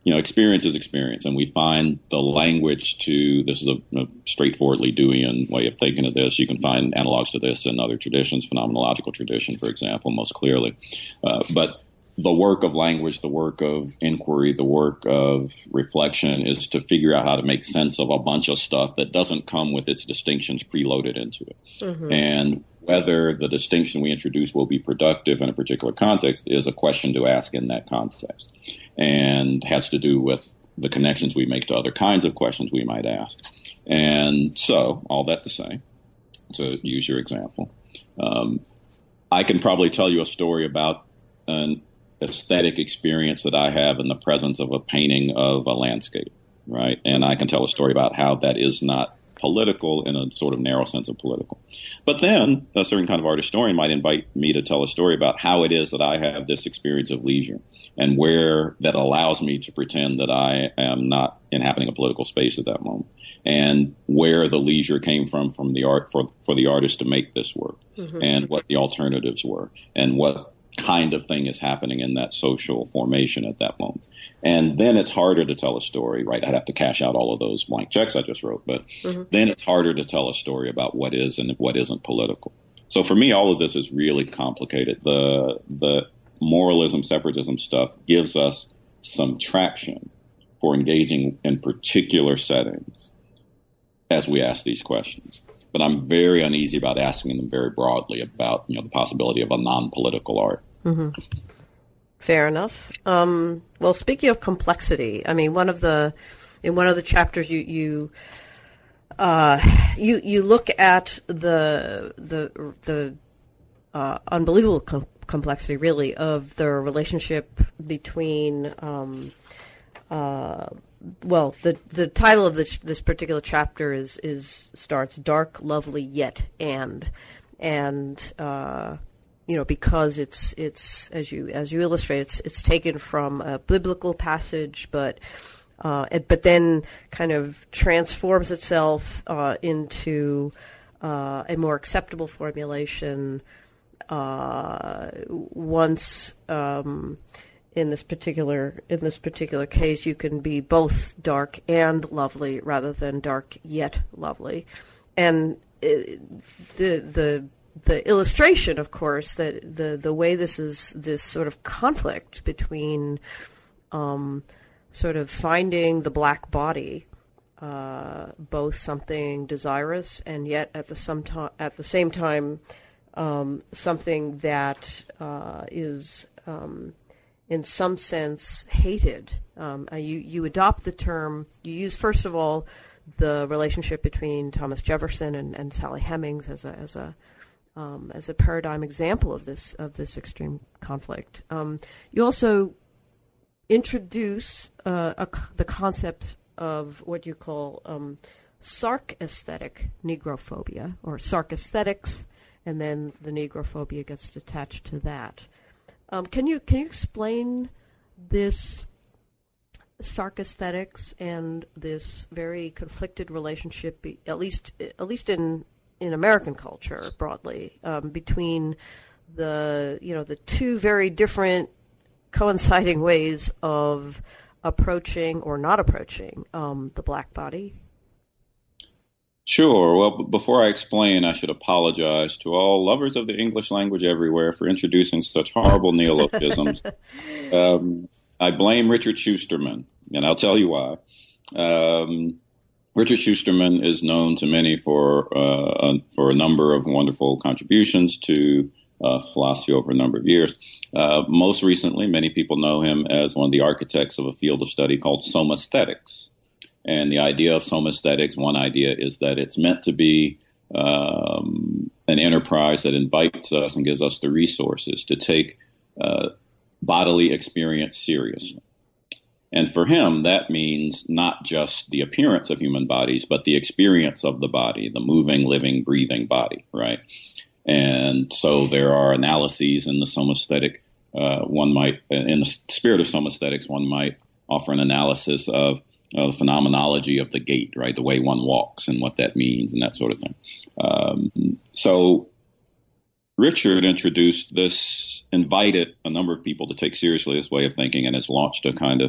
experience is experience, and we find the language to, this is a straightforwardly Deweyan way of thinking of this. You can find analogs to this in other traditions, phenomenological tradition, for example, most clearly. But the work of language, the work of inquiry, the work of reflection is to figure out how to make sense of a bunch of stuff that doesn't come with its distinctions preloaded into it. Mm-hmm. And whether the distinction we introduce will be productive in a particular context is a question to ask in that context, and has to do with the connections we make to other kinds of questions we might ask. And so, all that to say, to use your example, I can probably tell you a story about an aesthetic experience that I have in the presence of a painting of a landscape, right? And I can tell a story about how that is not political in a sort of narrow sense of political. But then a certain kind of art historian might invite me to tell a story about how it is that I have this experience of leisure, and where that allows me to pretend that I am not inhabiting a political space at that moment, and where the leisure came from the art for the artist to make this work, mm-hmm. and what the alternatives were, and what kind of thing is happening in that social formation at that moment. And then it's harder to tell a story, right? I'd have to cash out all of those blank checks I just wrote, but mm-hmm. then it's harder to tell a story about what is and what isn't political. So for me, all of this is really complicated. The moralism, separatism stuff gives us some traction for engaging in particular settings as we ask these questions. But I'm very uneasy about asking them very broadly about, the possibility of a non-political art. Mm-hmm. Fair enough. Well, speaking of complexity, I mean, in one of the chapters, you look at the unbelievable complexity, really, of the relationship between. The title of this particular chapter starts dark, lovely, yet and because it's as you illustrate, it's taken from a biblical passage, but then kind of transforms itself into a more acceptable formulation once. In this particular case, you can be both dark and lovely rather than dark yet lovely, and the illustration, of course, that the way this sort of conflict between sort of finding the black body, both something desirous and yet at the same time something that is in some sense hated. You adopt the term. You use, first of all, the relationship between Thomas Jefferson and Sally Hemings as a paradigm example of this extreme conflict. You also introduce the concept of what you call sark-aesthetic negrophobia, or sark-aesthetics, and then the negrophobia gets attached to that. Can you explain this sark-aesthetics and this very conflicted relationship, at least in American culture broadly, between the two very different coinciding ways of approaching or not approaching the black body? Sure. Well, before I explain, I should apologize to all lovers of the English language everywhere for introducing such horrible neologisms. I blame Richard Schusterman, and I'll tell you why. Richard Schusterman is known to many for a number of wonderful contributions to philosophy over a number of years. Most recently, many people know him as one of the architects of a field of study called somaesthetics. And the idea of somaesthetics, one idea is that it's meant to be an enterprise that invites us and gives us the resources to take bodily experience seriously. And for him, that means not just the appearance of human bodies, but the experience of the body, the moving, living, breathing body, right? And so there are analyses in the somaesthetic. In the spirit of somaesthetics, one might offer an analysis of the phenomenology of the gait, right? The way one walks and what that means and that sort of thing. So Richard invited a number of people to take seriously this way of thinking, and has launched a kind of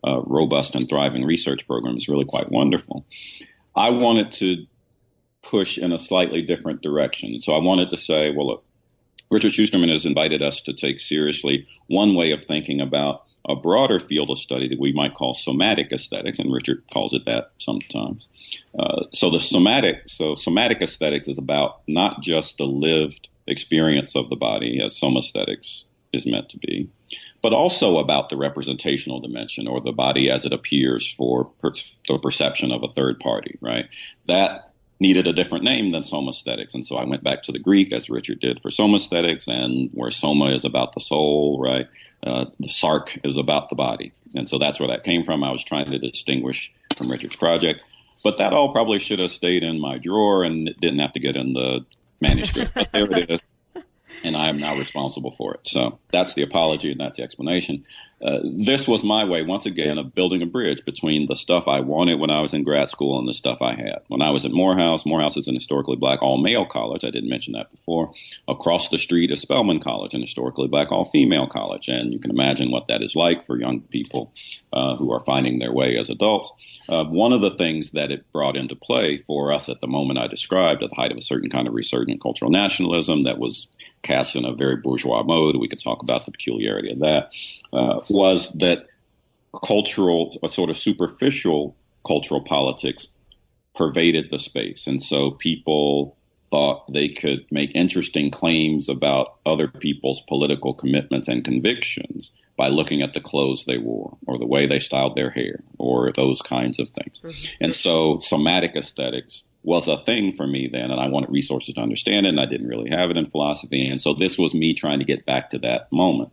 robust and thriving research program is really quite wonderful. I wanted to push in a slightly different direction. So I wanted to say, well, look, Richard Schusterman has invited us to take seriously one way of thinking about a broader field of study that we might call somatic aesthetics, and Richard calls it that sometimes. So somatic aesthetics is about not just the lived experience of the body, as somaesthetics is meant to be, but also about the representational dimension, or the body as it appears for the perception of a third party, right? That needed a different name than somaesthetics. And so I went back to the Greek, as Richard did, for somaesthetics, and where soma is about the soul, right? The sark is about the body. And so that's where that came from. I was trying to distinguish from Richard's project. But that all probably should have stayed in my drawer, and it didn't have to get in the manuscript. But there it is. And I am now responsible for it. So that's the apology, and that's the explanation. This was my way, once again, of building a bridge between the stuff I wanted when I was in grad school and the stuff I had. When I was at Morehouse is an historically black all-male college. I didn't mention that before. Across the street is Spelman College, an historically black all-female college. And you can imagine what that is like for young people who are finding their way as adults. One of the things that it brought into play for us at the moment I described, at the height of a certain kind of resurgent cultural nationalism that was cast in a very bourgeois mode, we could talk about the peculiarity of that, was that cultural, a sort of superficial cultural politics pervaded the space. And so people thought they could make interesting claims about other people's political commitments and convictions by looking at the clothes they wore, or the way they styled their hair, or those kinds of things. Mm-hmm. And so somatic aesthetics was a thing for me then, and I wanted resources to understand it, and I didn't really have it in philosophy. And so this was me trying to get back to that moment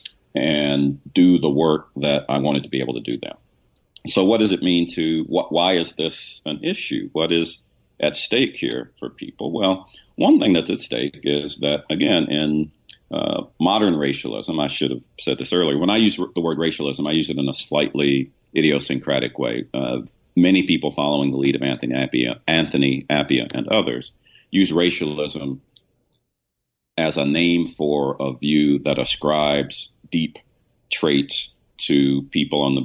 and do the work that I wanted to be able to do now. So what does it mean why is this an issue? What is at stake here for people? Well, one thing that's at stake is that, again, in modern racialism, I should have said this earlier, when I use the word racialism, I use it in a slightly idiosyncratic way. Many people following the lead of Anthony Appiah and others use racialism as a name for a view that ascribes deep traits to people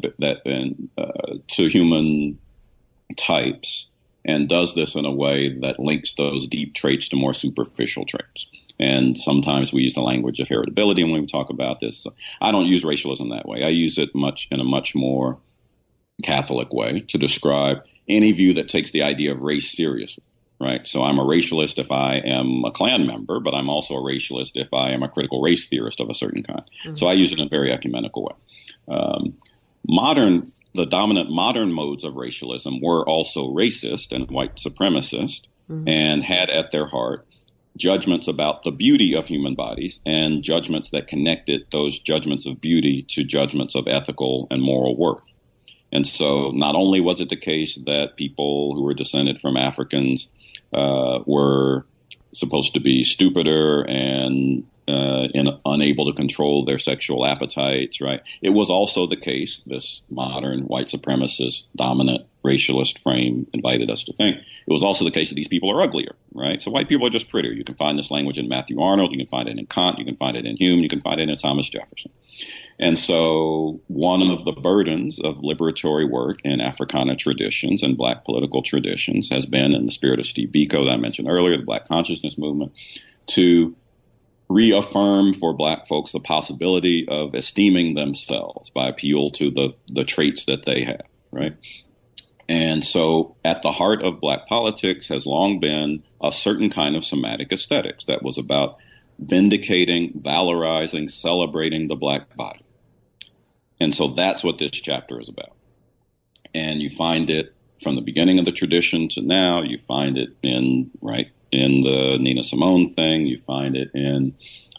to human types, and does this in a way that links those deep traits to more superficial traits. And sometimes we use the language of heritability when we talk about this. So I don't use racialism that way. I use it in a much more Catholic way to describe any view that takes the idea of race seriously, right? So I'm a racialist if I am a Klan member, but I'm also a racialist if I am a critical race theorist of a certain kind. Mm-hmm. So I use it in a very ecumenical way. The dominant modern modes of racialism were also racist and white supremacist, mm-hmm. and had at their heart judgments about the beauty of human bodies, and judgments that connected those judgments of beauty to judgments of ethical and moral worth. And so not only was it the case that people who were descended from Africans were supposed to be stupider and unable to control their sexual appetites, right? It was also the case, this modern white supremacist dominant racialist frame invited us to think, it was also the case that these people are uglier, right? So white people are just prettier. You can find this language in Matthew Arnold, you can find it in Kant, you can find it in Hume, you can find it in Thomas Jefferson. And so one of the burdens of liberatory work in Africana traditions and black political traditions has been, in the spirit of Steve Biko that I mentioned earlier, the Black Consciousness Movement, to reaffirm for black folks the possibility of esteeming themselves by appeal to the traits that they have, right? And so at the heart of black politics has long been a certain kind of somatic aesthetics that was about vindicating, valorizing, celebrating the black body. And so that's what this chapter is about. And you find it from the beginning of the tradition to now. You find it in the Nina Simone thing. You find it in,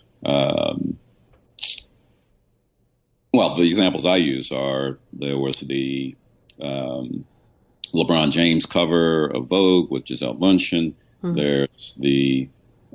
the examples I use are, there was the LeBron James cover of Vogue with Gisele Bündchen. Mm-hmm. There's the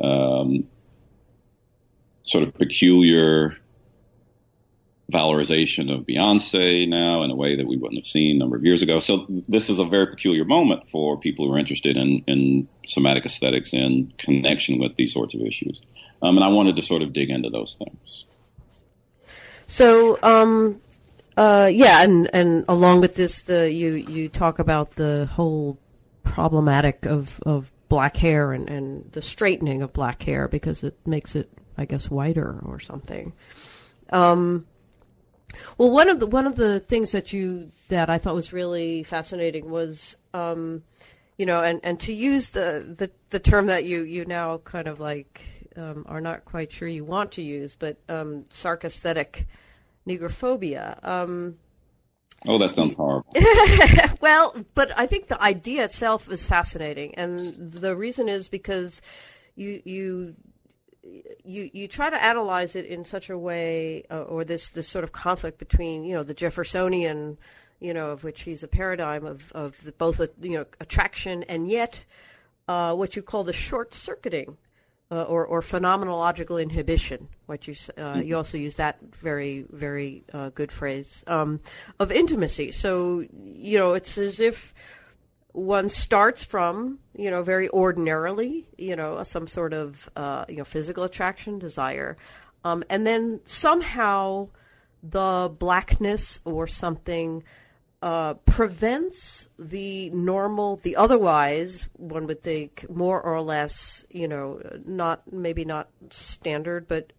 sort of peculiar valorization of Beyonce now in a way that we wouldn't have seen a number of years ago. So this is a very peculiar moment for people who are interested in somatic aesthetics in connection with these sorts of issues. And I wanted to sort of dig into those things. So Yeah, and along with this, you talk about the whole problematic of black hair and the straightening of black hair because it makes it, I guess, whiter or something. Well, one of the things that I thought was really fascinating was, and to use the term that you now kind of like are not quite sure you want to use, but sarcasthetic negrophobia. Oh, that sounds horrible. Well, but I think the idea itself is fascinating, and the reason is because you try to analyze it in such a way, or this sort of conflict between the Jeffersonian, of which he's a paradigm of both attraction and yet what you call the short circuiting. Or phenomenological inhibition, what you also use that very, very good phrase, of intimacy. So, it's as if one starts from, very ordinarily, some sort of, physical attraction, desire, and then somehow the blackness or something prevents the otherwise, one would think, more or less, maybe not standard, but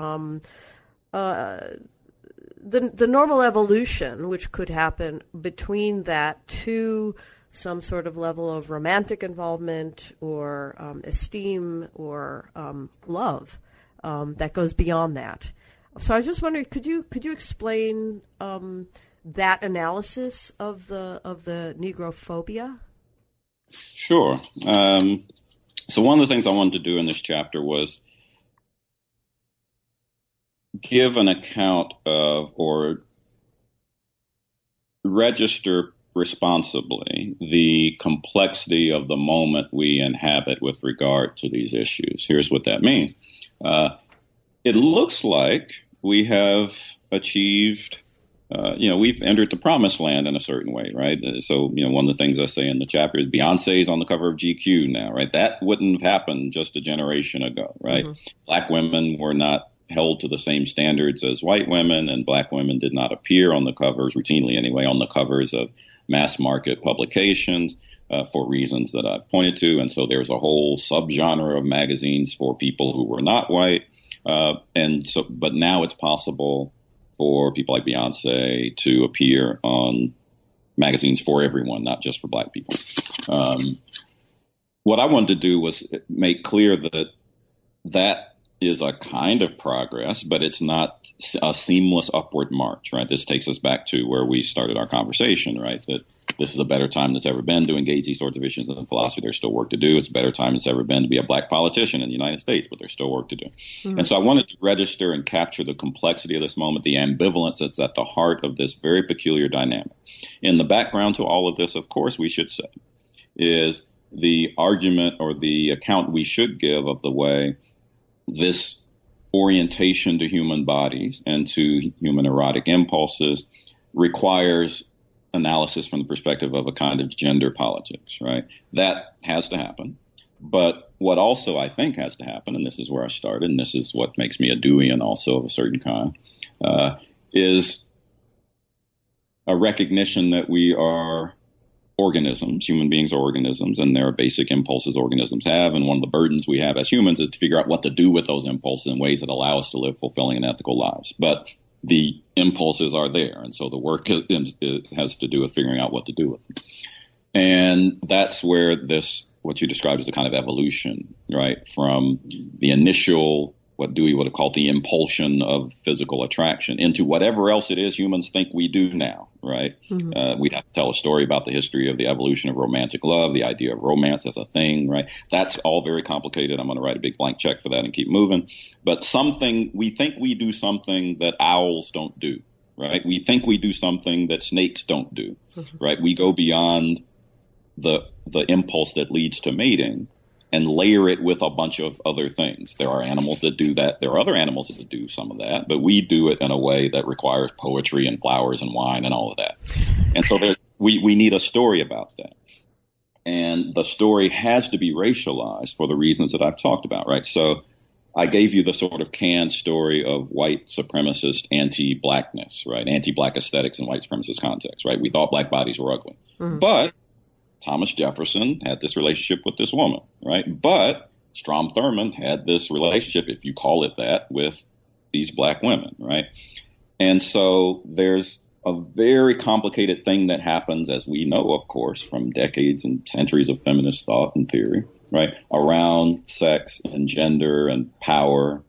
the normal evolution, which could happen between that to some sort of level of romantic involvement or esteem or love that goes beyond that. So I was just wondering, could you explain that analysis of the negrophobia? Sure. So one of the things I wanted to do in this chapter was give an account of or register responsibly the complexity of the moment we inhabit with regard to these issues. Here's what that means. It looks like we have achieved we've entered the promised land in a certain way, right? So, one of the things I say in the chapter is Beyonce's on the cover of GQ now, right? That wouldn't have happened just a generation ago, right? Mm-hmm. Black women were not held to the same standards as white women, and black women did not appear on the covers, routinely anyway, on the covers of mass market publications for reasons that I've pointed to. And so there's a whole subgenre of magazines for people who were not white. But now it's possible for people like Beyonce to appear on magazines for everyone, not just for black people. What I wanted to do was make clear that is a kind of progress, but it's not a seamless upward march, right? This takes us back to where we started our conversation, right? That this is a better time than it's ever been to engage these sorts of issues in philosophy. There's still work to do. It's a better time than it's ever been to be a black politician in the United States, but there's still work to do. Mm-hmm. And so I wanted to register and capture the complexity of this moment, the ambivalence that's at the heart of this very peculiar dynamic. In the background to all of this, of course, we should say, is the argument or the account we should give of the way this orientation to human bodies and to human erotic impulses requires analysis from the perspective of a kind of gender politics, right? That has to happen. But what also I think has to happen, and this is where I started, and this is what makes me a Deweyan also of a certain kind, is a recognition that we are organisms. Human beings are organisms, and there are basic impulses organisms have. And one of the burdens we have as humans is to figure out what to do with those impulses in ways that allow us to live fulfilling and ethical lives. But the impulses are there, and so the work has to do with figuring out what to do with them. And that's where what you described as a kind of evolution, right, from the initial, what Dewey would have called the impulsion of physical attraction, into whatever else it is humans think we do now, right? Mm-hmm. We'd have to tell a story about the history of the evolution of romantic love, the idea of romance as a thing, right? That's all very complicated. I'm going to write a big blank check for that and keep moving. But we think we do something that owls don't do, right? We think we do something that snakes don't do, mm-hmm. right? We go beyond the impulse that leads to mating and layer it with a bunch of other things. There are animals that do that. There are other animals that do some of that, but we do it in a way that requires poetry and flowers and wine and all of that. And so we need a story about that. And the story has to be racialized for the reasons that I've talked about, right? So I gave you the sort of canned story of white supremacist anti-blackness, right? Anti-black aesthetics in white supremacist context, right? We thought black bodies were ugly. Mm-hmm. But Thomas Jefferson had this relationship with this woman, right? But Strom Thurmond had this relationship, if you call it that, with these black women, right? And so there's a very complicated thing that happens, as we know, of course, from decades and centuries of feminist thought and theory, right, around sex and gender and power.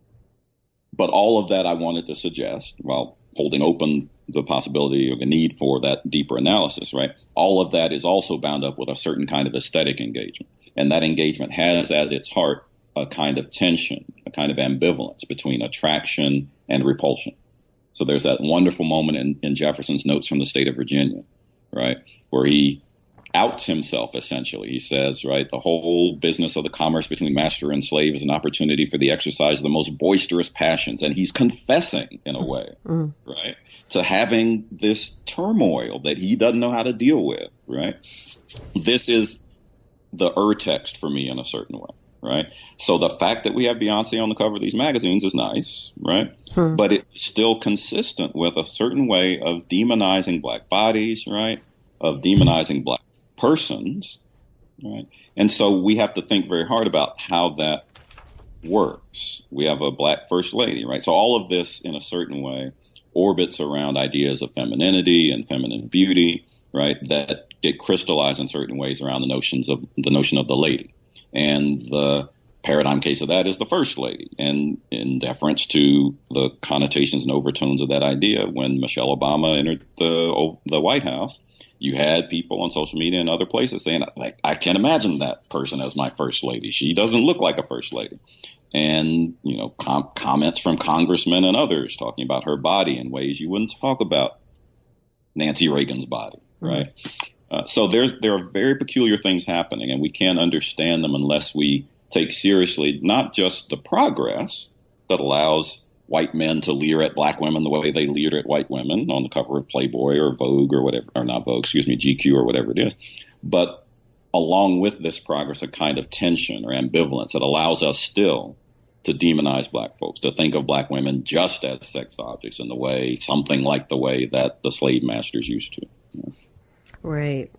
But all of that I wanted to suggest, while holding open the possibility or the need for that deeper analysis, right, all of that is also bound up with a certain kind of aesthetic engagement. And that engagement has at its heart a kind of tension, a kind of ambivalence between attraction and repulsion. So there's that wonderful moment in Jefferson's Notes from the State of Virginia, right, where he outs himself, essentially. He says, right, the whole business of the commerce between master and slave is an opportunity for the exercise of the most boisterous passions. And he's confessing, in a way, right, to having this turmoil that he doesn't know how to deal with, right? This is the text for me in a certain way. Right. So the fact that we have Beyonce on the cover of these magazines is nice. Right. But it's still consistent with a certain way of demonizing black bodies. Right. Of demonizing black persons. Right. And so we have to think very hard about how that works. We have a black first lady. Right. So all of this in a certain way orbits around ideas of femininity and feminine beauty. Right. That get crystallized in certain ways around the notion of the lady. And the paradigm case of that is the first lady. And in deference to the connotations and overtones of that idea, when Michelle Obama entered the White House, you had people on social media and other places saying, like, I can't imagine that person as my first lady. She doesn't look like a first lady. And, you know, comments from congressmen and others talking about her body in ways you wouldn't talk about Nancy Reagan's body, right? So there are very peculiar things happening, and we can't understand them unless we take seriously not just the progress that allows white men to leer at black women the way they leered at white women on the cover of Playboy or Vogue or whatever, or not Vogue, GQ or whatever it is, but along with this progress, a kind of tension or ambivalence that allows us still to demonize black folks, to think of black women just as sex objects in the way, something like the way that the slave masters used to. Yeah. Right.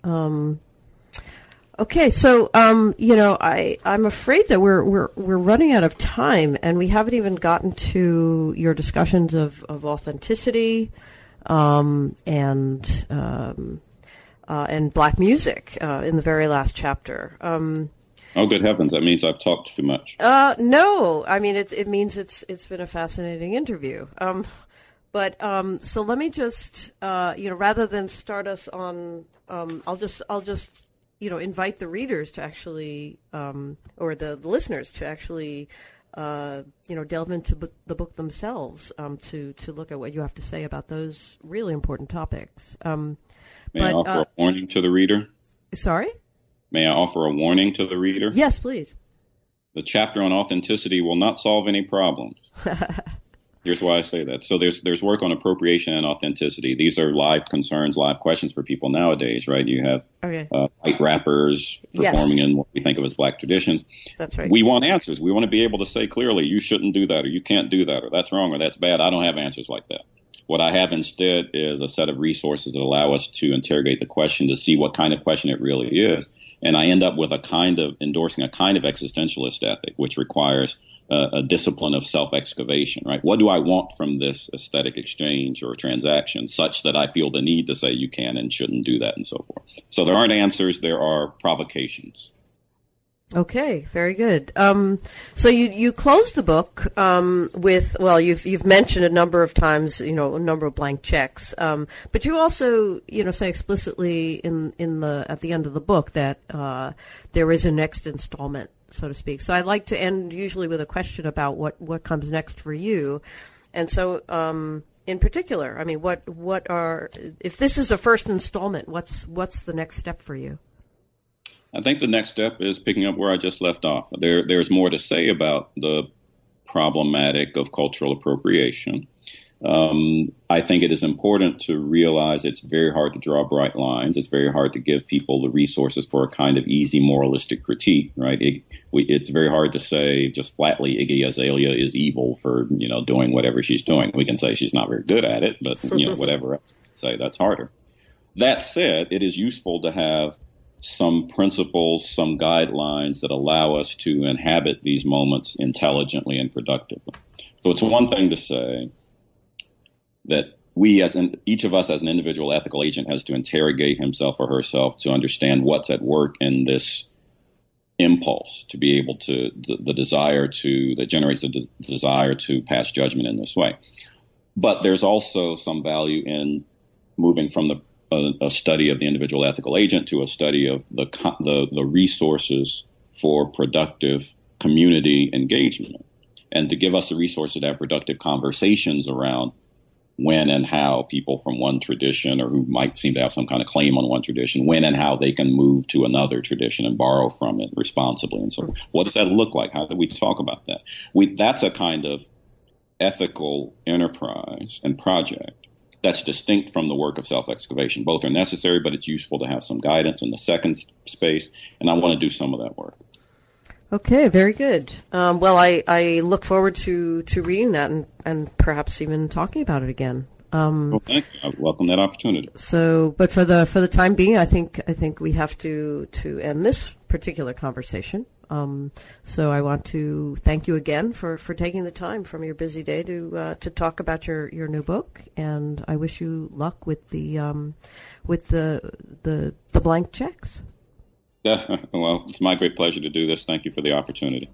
Okay. So, I'm afraid that we're running out of time, and we haven't even gotten to your discussions of authenticity, and black music, in the very last chapter. Oh, good heavens. That means I've talked too much. No, I mean, it means it's been a fascinating interview. But so let me just, rather than start us on, I'll just invite the readers to actually, or the listeners to actually, delve into the book themselves, to look at what you have to say about those really important topics. May I offer a warning to the reader? Sorry? May I offer a warning to the reader? Yes, please. The chapter on authenticity will not solve any problems. Here's why I say that. So there's work on appropriation and authenticity. These are live concerns, live questions for people nowadays, right? You have white rappers performing in what we think of as black traditions. That's right. We want answers. We want to be able to say clearly, you shouldn't do that, or you can't do that, or that's wrong, or that's bad. I don't have answers like that. What I have instead is a set of resources that allow us to interrogate the question to see what kind of question it really is. And I end up with endorsing a kind of existentialist ethic, which requires a discipline of self-excavation, right? What do I want from this aesthetic exchange or transaction such that I feel the need to say you can and shouldn't do that and so forth? So there aren't answers, there are provocations. Okay, very good. So you close the book with, well, you've mentioned a number of times, a number of blank checks, but you also say explicitly at the end of the book that there is a next installment, so to speak. So I'd like to end usually with a question about what comes next for you, and so in particular, I mean, what are, if this is a first installment, what's the next step for you? I think the next step is picking up where I just left off. There's more to say about the problematic of cultural appropriation. I think it is important to realize it's very hard to draw bright lines. It's very hard to give people the resources for a kind of easy moralistic critique, right? It's very hard to say just flatly Iggy Azalea is evil for, doing whatever she's doing. We can say she's not very good at it, but, whatever else, say that's harder. That said, it is useful to have some principles, some guidelines that allow us to inhabit these moments intelligently and productively. So it's one thing to say that each of us as an individual ethical agent has to interrogate himself or herself to understand what's at work in this impulse, to be able to, the desire to, that generates the desire to pass judgment in this way. But there's also some value in moving from a study of the individual ethical agent to a study of the resources for productive community engagement, and to give us the resources to have productive conversations around when and how people from one tradition, or who might seem to have some kind of claim on one tradition, when and how they can move to another tradition and borrow from it responsibly. And so what does that look like? How do we talk about that? That's a kind of ethical enterprise and project that's distinct from the work of self-excavation. Both are necessary, but it's useful to have some guidance in the second space, and I want to do some of that work. Okay, very good. Well, I look forward to reading that and perhaps even talking about it again. Well, thank you. I welcome that opportunity. So, but for the time being, I think we have to end this particular conversation. So I want to thank you again for taking the time from your busy day to talk about your new book, and I wish you luck with the blank checks. Yeah, well, it's my great pleasure to do this. Thank you for the opportunity.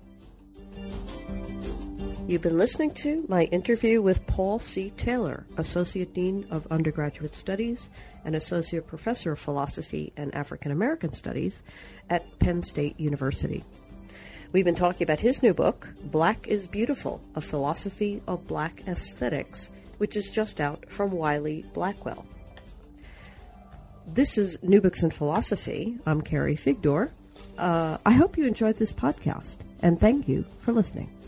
You've been listening to my interview with Paul C. Taylor, Associate Dean of Undergraduate Studies and Associate Professor of Philosophy and African American Studies at Penn State University. We've been talking about his new book, Black is Beautiful, A Philosophy of Black Aesthetics, which is just out from Wiley-Blackwell. This is New Books in Philosophy. I'm Carrie Figdor. I hope you enjoyed this podcast, and thank you for listening.